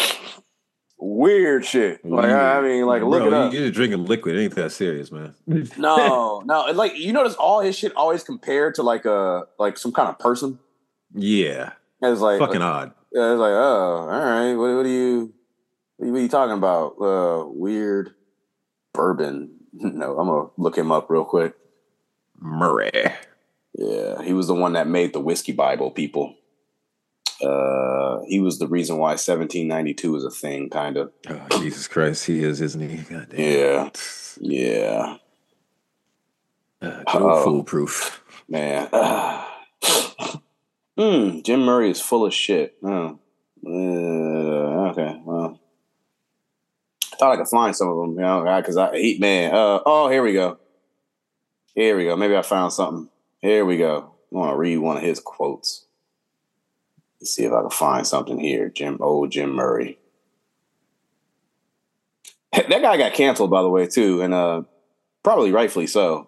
Weird shit. Like, I mean, like, look Bro, it up. You're just drinking liquid. It ain't that serious, man. No, no. And like, you notice all his shit always compared to like a like some kind of person. Yeah. It's like Fucking like, odd. yeah, it's like, oh, all right. What, what are you? What are you talking about? Uh, weird bourbon. No, I'm gonna look him up real quick. Murray. Yeah, he was the one that made the Whiskey Bible, people. Uh, he was the reason why seventeen ninety-two is a thing, kind of. Oh, Jesus Christ, he is, isn't he? God damn. Yeah, yeah, Uh, Oh. no foolproof. man. Uh, mm, Jim Murray is full of shit. Oh. Uh, okay, well, I thought I could find some of them, you know, because I hate man. Uh, oh, here we go. Here we go. Maybe I found something. Here we go. I want to read one of his quotes. Let's see if I can find something here. Jim, old Jim Murray. That guy got canceled, by the way, too, and uh, probably rightfully so.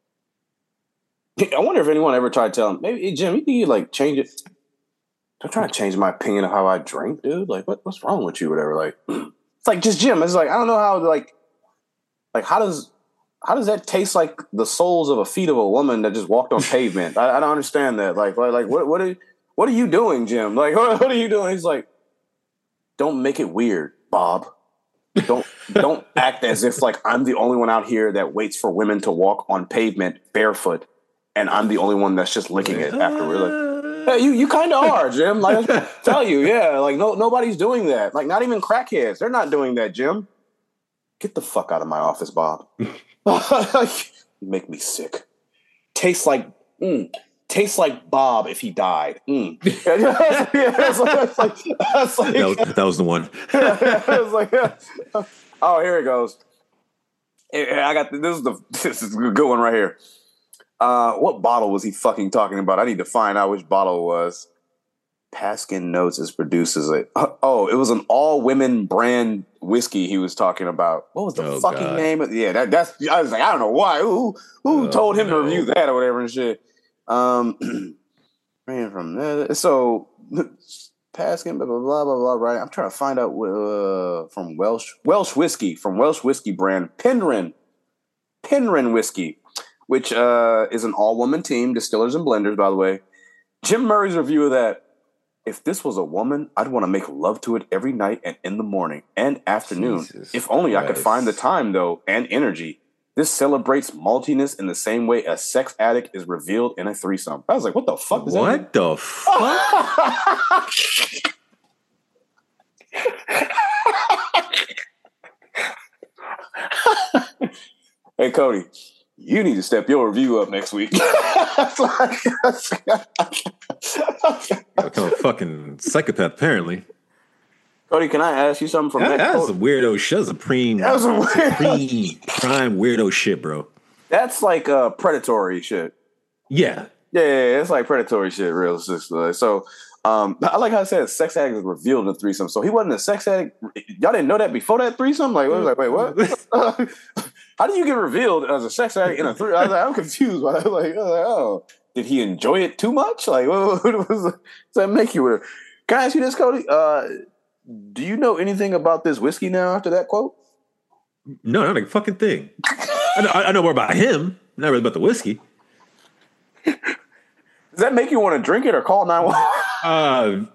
I wonder if anyone ever tried to tell him, maybe, hey, Jim, you need to like change it. I'm trying to change my opinion of how I drink, dude. Like, what, what's wrong with you? Whatever. Like, it's like just Jim. It's like I don't know how like, like how does how does that taste like the soles of a feet of a woman that just walked on pavement? I, I don't understand that. Like, like, like what what are what are you doing, Jim? Like, what, what are you doing? He's like, don't make it weird, Bob. Don't don't act as if like I'm the only one out here that waits for women to walk on pavement barefoot, and I'm the only one that's just licking it afterward. Like, yeah, you you kind of are, Jim. Like I tell you, yeah. Like no nobody's doing that. Like not even crackheads. They're not doing that, Jim. Get the fuck out of my office, Bob. You make me sick. Tastes like mm, tastes like Bob if he died. Mm. yeah, it's like, it's like, it's like, That was, that was the one. it's like, oh, here it goes. I got this is the this is a good one right here. Uh, what bottle was he fucking talking about? I need to find out which bottle it was. Paskin Notes is produces it. Oh, it was an all women brand whiskey he was talking about. What was the Oh, fucking God. name of yeah, that, that's I was like, I don't know why. Who who Oh, told him no. to review that or whatever and shit. Um ran from there. So Paskin, blah blah blah blah blah. Right. I'm trying to find out uh, from Welsh Welsh whiskey, from Welsh whiskey brand, Penryn. Penryn whiskey, which uh, is an all-woman team, distillers and blenders, by the way. Jim Murray's review of that. If this was a woman, I'd want to make love to it every night and in the morning and afternoon. Jesus if only I could Christ. find the time, though, and energy. This celebrates maltiness in the same way a sex addict is revealed in a threesome. I was like, what the fuck does that mean? What the fuck? Hey, Cody, you need to step your review up next week. Become a fucking psychopath, apparently. Cody, can I ask you something from that? that? That's a weirdo shit. That's a supreme, that was a weird supreme, prime weirdo shit, bro. That's like uh, predatory shit. Yeah. Yeah, yeah, yeah, it's like predatory shit, real. So, um, I like how I said sex addict was revealed in the threesome. So he wasn't a sex addict. Y'all didn't know that before that threesome? Like, I was like, wait, what? How do you get revealed as a sex addict in a threesome? I was like, I'm confused. I was like, I was like, oh, did he enjoy it too much? Like, what, what, what does that make you weird? Can I ask you this, Cody? Uh, do you know anything about this whiskey now after that quote? No, not a fucking thing. I, know, I know more about him, not really about the whiskey. Does that make you want to drink it or call nine one one?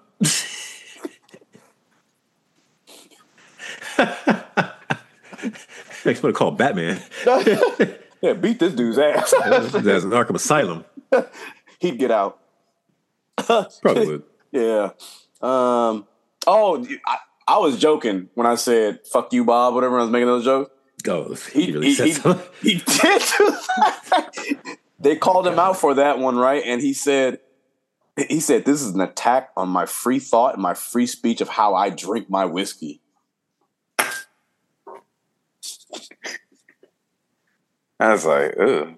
Uh, makes me want to call Batman. Yeah, beat this dude's ass. That's an Arkham Asylum. He'd get out. Probably would. Yeah. Um, oh, I, I was joking when I said "fuck you, Bob." Whatever I was making those jokes. Oh, he, he really he, said he, something. He did. Do that. They called him out for that one, right? And he said, "He said this is an attack on my free thought and my free speech of how I drink my whiskey." I was like, ugh.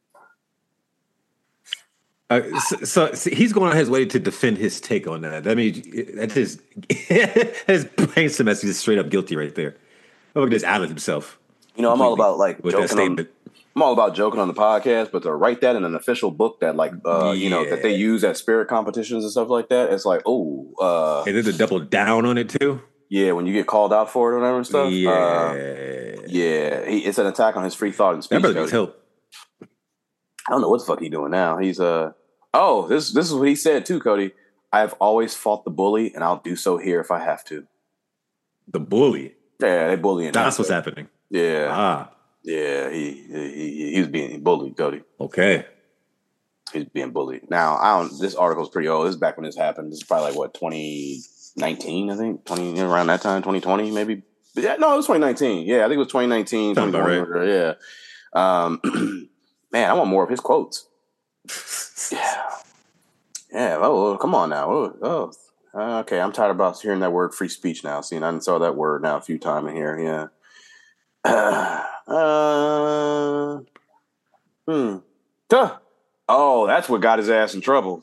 Uh, so, so, so he's going on his way to defend his take on that. I mean, that just that just paints him as he's straight up guilty right there. Oh, look at this out of himself. You know, I'm all about like with that joking on. statement. I'm all about joking on the podcast, but to write that in an official book that, like, uh, you know, that they use at spirit competitions and stuff like that, it's like, oh, uh, and then to double down on it too. Yeah, when you get called out for it or whatever and stuff. Yeah, uh, yeah, he, it's an attack on his free thought and speech. That brother needs help. I don't know what the fuck he's doing now. He's uh oh, this this is what he said too, Cody. I have always fought the bully, and I'll do so here if I have to. The bully. Yeah, they bullying. That's him, what's happening. Yeah. Ah. Yeah, he, he he was being bullied, Cody. Okay. He's being bullied. Now, I don't. This article's pretty old. This is back when this happened. This is probably like what twenty nineteen, I think. Twenty around that time, twenty twenty, maybe. Yeah, no, it was twenty nineteen. Yeah, I think it was twenty nineteen. Sounds about right. Yeah. Um, man, I want more of his quotes. Yeah. Yeah. Oh, come on now. Oh, oh, okay. I'm tired about hearing that word free speech now. See, I saw that word now a few times in here. Yeah. Uh, uh, hmm. Duh. Oh, that's what got his ass in trouble.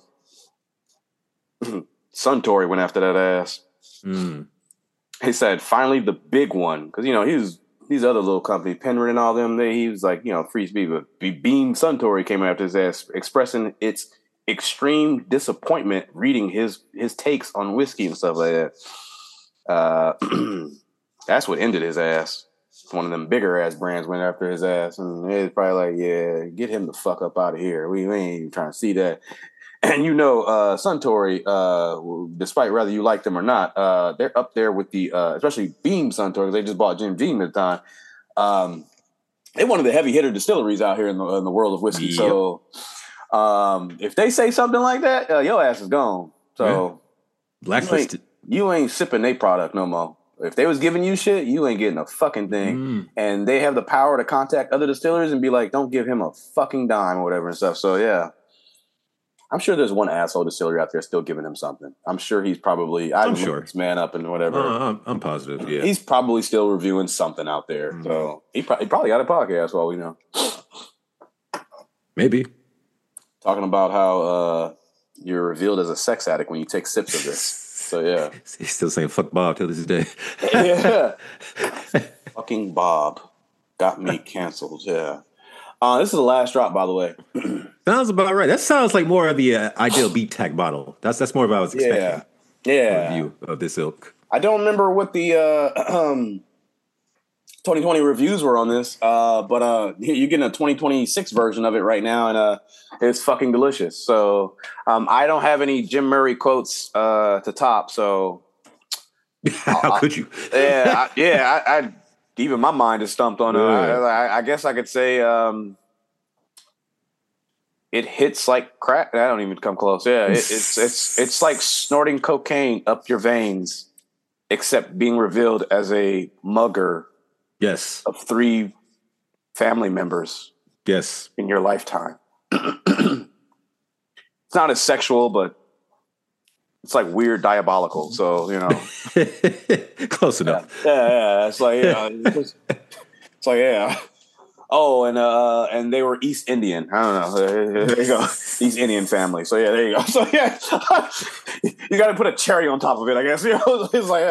Suntory went after that ass. Mm. He said, finally, the big one. Because, you know, he was, these other little companies, Penryn and all them, they, he was like, you know, free speech. But Beam Suntory came after his ass, expressing its extreme disappointment reading his his takes on whiskey and stuff like that. Uh, that's what ended his ass. One of them bigger ass brands went after his ass, and it's probably like, yeah, get him the fuck up out of here. We, we ain't even trying to see that. And you know, uh, Suntory, uh, despite whether you like them or not, uh, they're up there with the, uh, especially Beam Suntory. They just bought Jim Beam at the time. Um, they're one of the heavy hitter distilleries out here in the in the world of whiskey. Yep. So, um, if they say something like that, uh, your ass is gone. So, yeah. Blacklisted. You ain't, you ain't sipping their product no more. If they was giving you shit, you ain't getting a fucking thing. Mm. And they have the power to contact other distillers and be like, don't give him a fucking dime or whatever and stuff. So, yeah. I'm sure there's one asshole distillery out there still giving him something. I'm sure he's probably, I I'm sure this man up and whatever. Uh, I'm, I'm positive, yeah. He's probably still reviewing something out there. Mm. So he, pro- he probably got a podcast, well, we know. Maybe. Talking about how uh, you're revealed as a sex addict when you take sips of this. So, yeah. He's still saying fuck Bob till this day. Yeah. Fucking Bob got me canceled. Yeah. Uh, this is the last drop, by the way. Sounds about right. That sounds like more of the uh, ideal beat tack bottle. That's that's more of what I was expecting. Yeah. Yeah. Review of this ilk. I don't remember what the uh, um, twenty twenty reviews were on this, uh, but uh, you're getting a twenty twenty-six version of it right now, and uh, it's fucking delicious. So um, I don't have any Jim Murray quotes uh, to top. So how I, could you? yeah, I, yeah. I, I even my mind is stumped on it. Yeah. I, I, I guess I could say um, it hits like crack. I don't even come close. Yeah, it, it's it's it's like snorting cocaine up your veins. except being revealed as a mugger Yes. of three family members Yes. in your lifetime. It's not as sexual, but it's like weird diabolical. So, you know. Close enough. Yeah, yeah, yeah. It's like, yeah. It's, it's like, yeah. Oh, and uh, and they were East Indian. I don't know. There you go. East Indian family. So yeah, there you go. So yeah, you got to put a cherry on top of it, I guess. You know, it's like,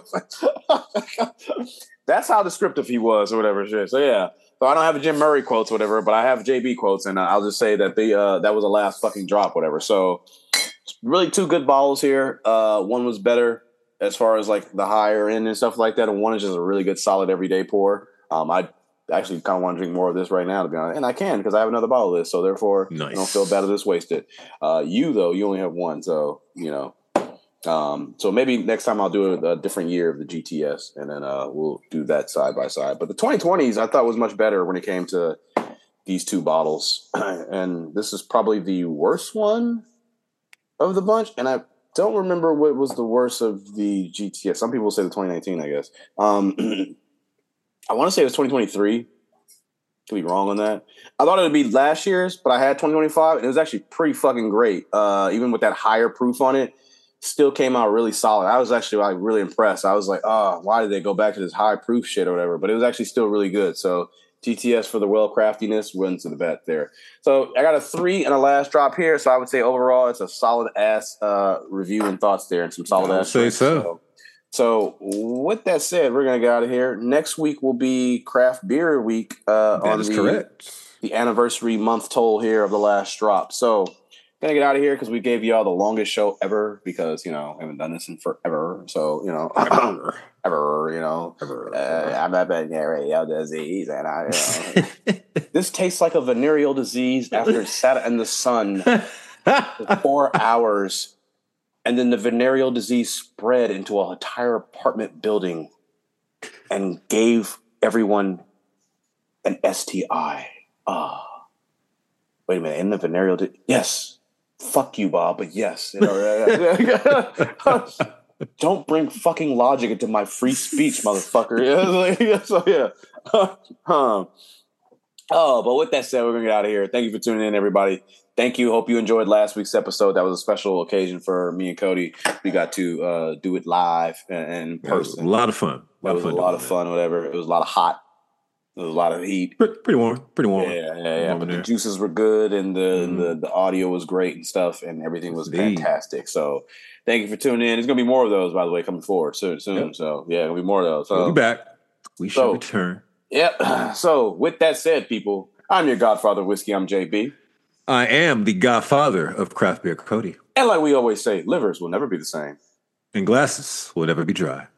yeah. That's how descriptive he was, or whatever shit. So yeah. So I don't have a Jim Murray quotes, or whatever, but I have J B quotes, and I'll just say that the uh, that was the last fucking drop, whatever. So really, two good bottles here. Uh, one was better as far as like the higher end and stuff like that, and one is just a really good, solid everyday pour. Um, I. Actually, kind of want to drink more of this right now, to be honest, and I can because I have another bottle of this, so therefore, nice. I don't feel bad if this wasted. Uh, you though, you only have one, so you know. Um, so maybe next time I'll do a, a different year of the G T S, and then uh, we'll do that side by side. But the twenty twenties I thought was much better when it came to these two bottles, and this is probably the worst one of the bunch. And I don't remember what was the worst of the G T S. Some people say the twenty nineteen, I guess. Um, I want to say it was twenty twenty-three. Could be wrong on that. I thought it would be last year's, but I had twenty twenty-five, and it was actually pretty fucking great. Uh, even with that higher proof on it, still came out really solid. I was actually like really impressed. I was like, oh, why did they go back to this high proof shit or whatever? But it was actually still really good. So G T S for the well craftiness wins to the bet there. So I got a three and a last drop here. So I would say overall it's a solid ass uh, review and thoughts there, and some solid I would ass. say drinks. so. so. So with that said, we're gonna get out of here. Next week will be Craft Beer Week uh, That on is the, correct. the anniversary month toll here of the last drop. So gonna get out of here because we gave y'all the longest show ever because you know we haven't done this in forever. So you know ever, ever you know Ever. uh, I'm up in venereal disease, and I you know, this tastes like a venereal disease after it sat in the sun for four hours. And then the venereal disease spread into an entire apartment building and gave everyone an S T I. Ah. Wait a minute. In the venereal disease? Yes. Fuck you, Bob, but yes. You know, don't bring fucking logic into my free speech, motherfucker. Yeah, so, yeah. um, oh, but with that said, we're going to get out of here. Thank you for tuning in, everybody. Thank you. Hope you enjoyed last week's episode. That was a special occasion for me and Cody. We got to uh, do it live and in person. A lot of fun. That was a lot of fun, whatever. It was a lot of hot. There was a lot of heat. Pretty, pretty warm. Pretty warm. Yeah, yeah, yeah. But the juices were good, and the, mm-hmm. the the audio was great and stuff, and everything was Indeed. fantastic. So thank you for tuning in. There's going to be more of those, by the way, coming forward soon. soon. Yep. So, yeah, there'll be more of those. So, we'll be back. We shall so, return. Yep. So, with that said, people, I'm your Godfather of Whiskey. I'm J B. I am the godfather of craft beer, Cody. And like we always say, livers will never be the same. And glasses will never be dry.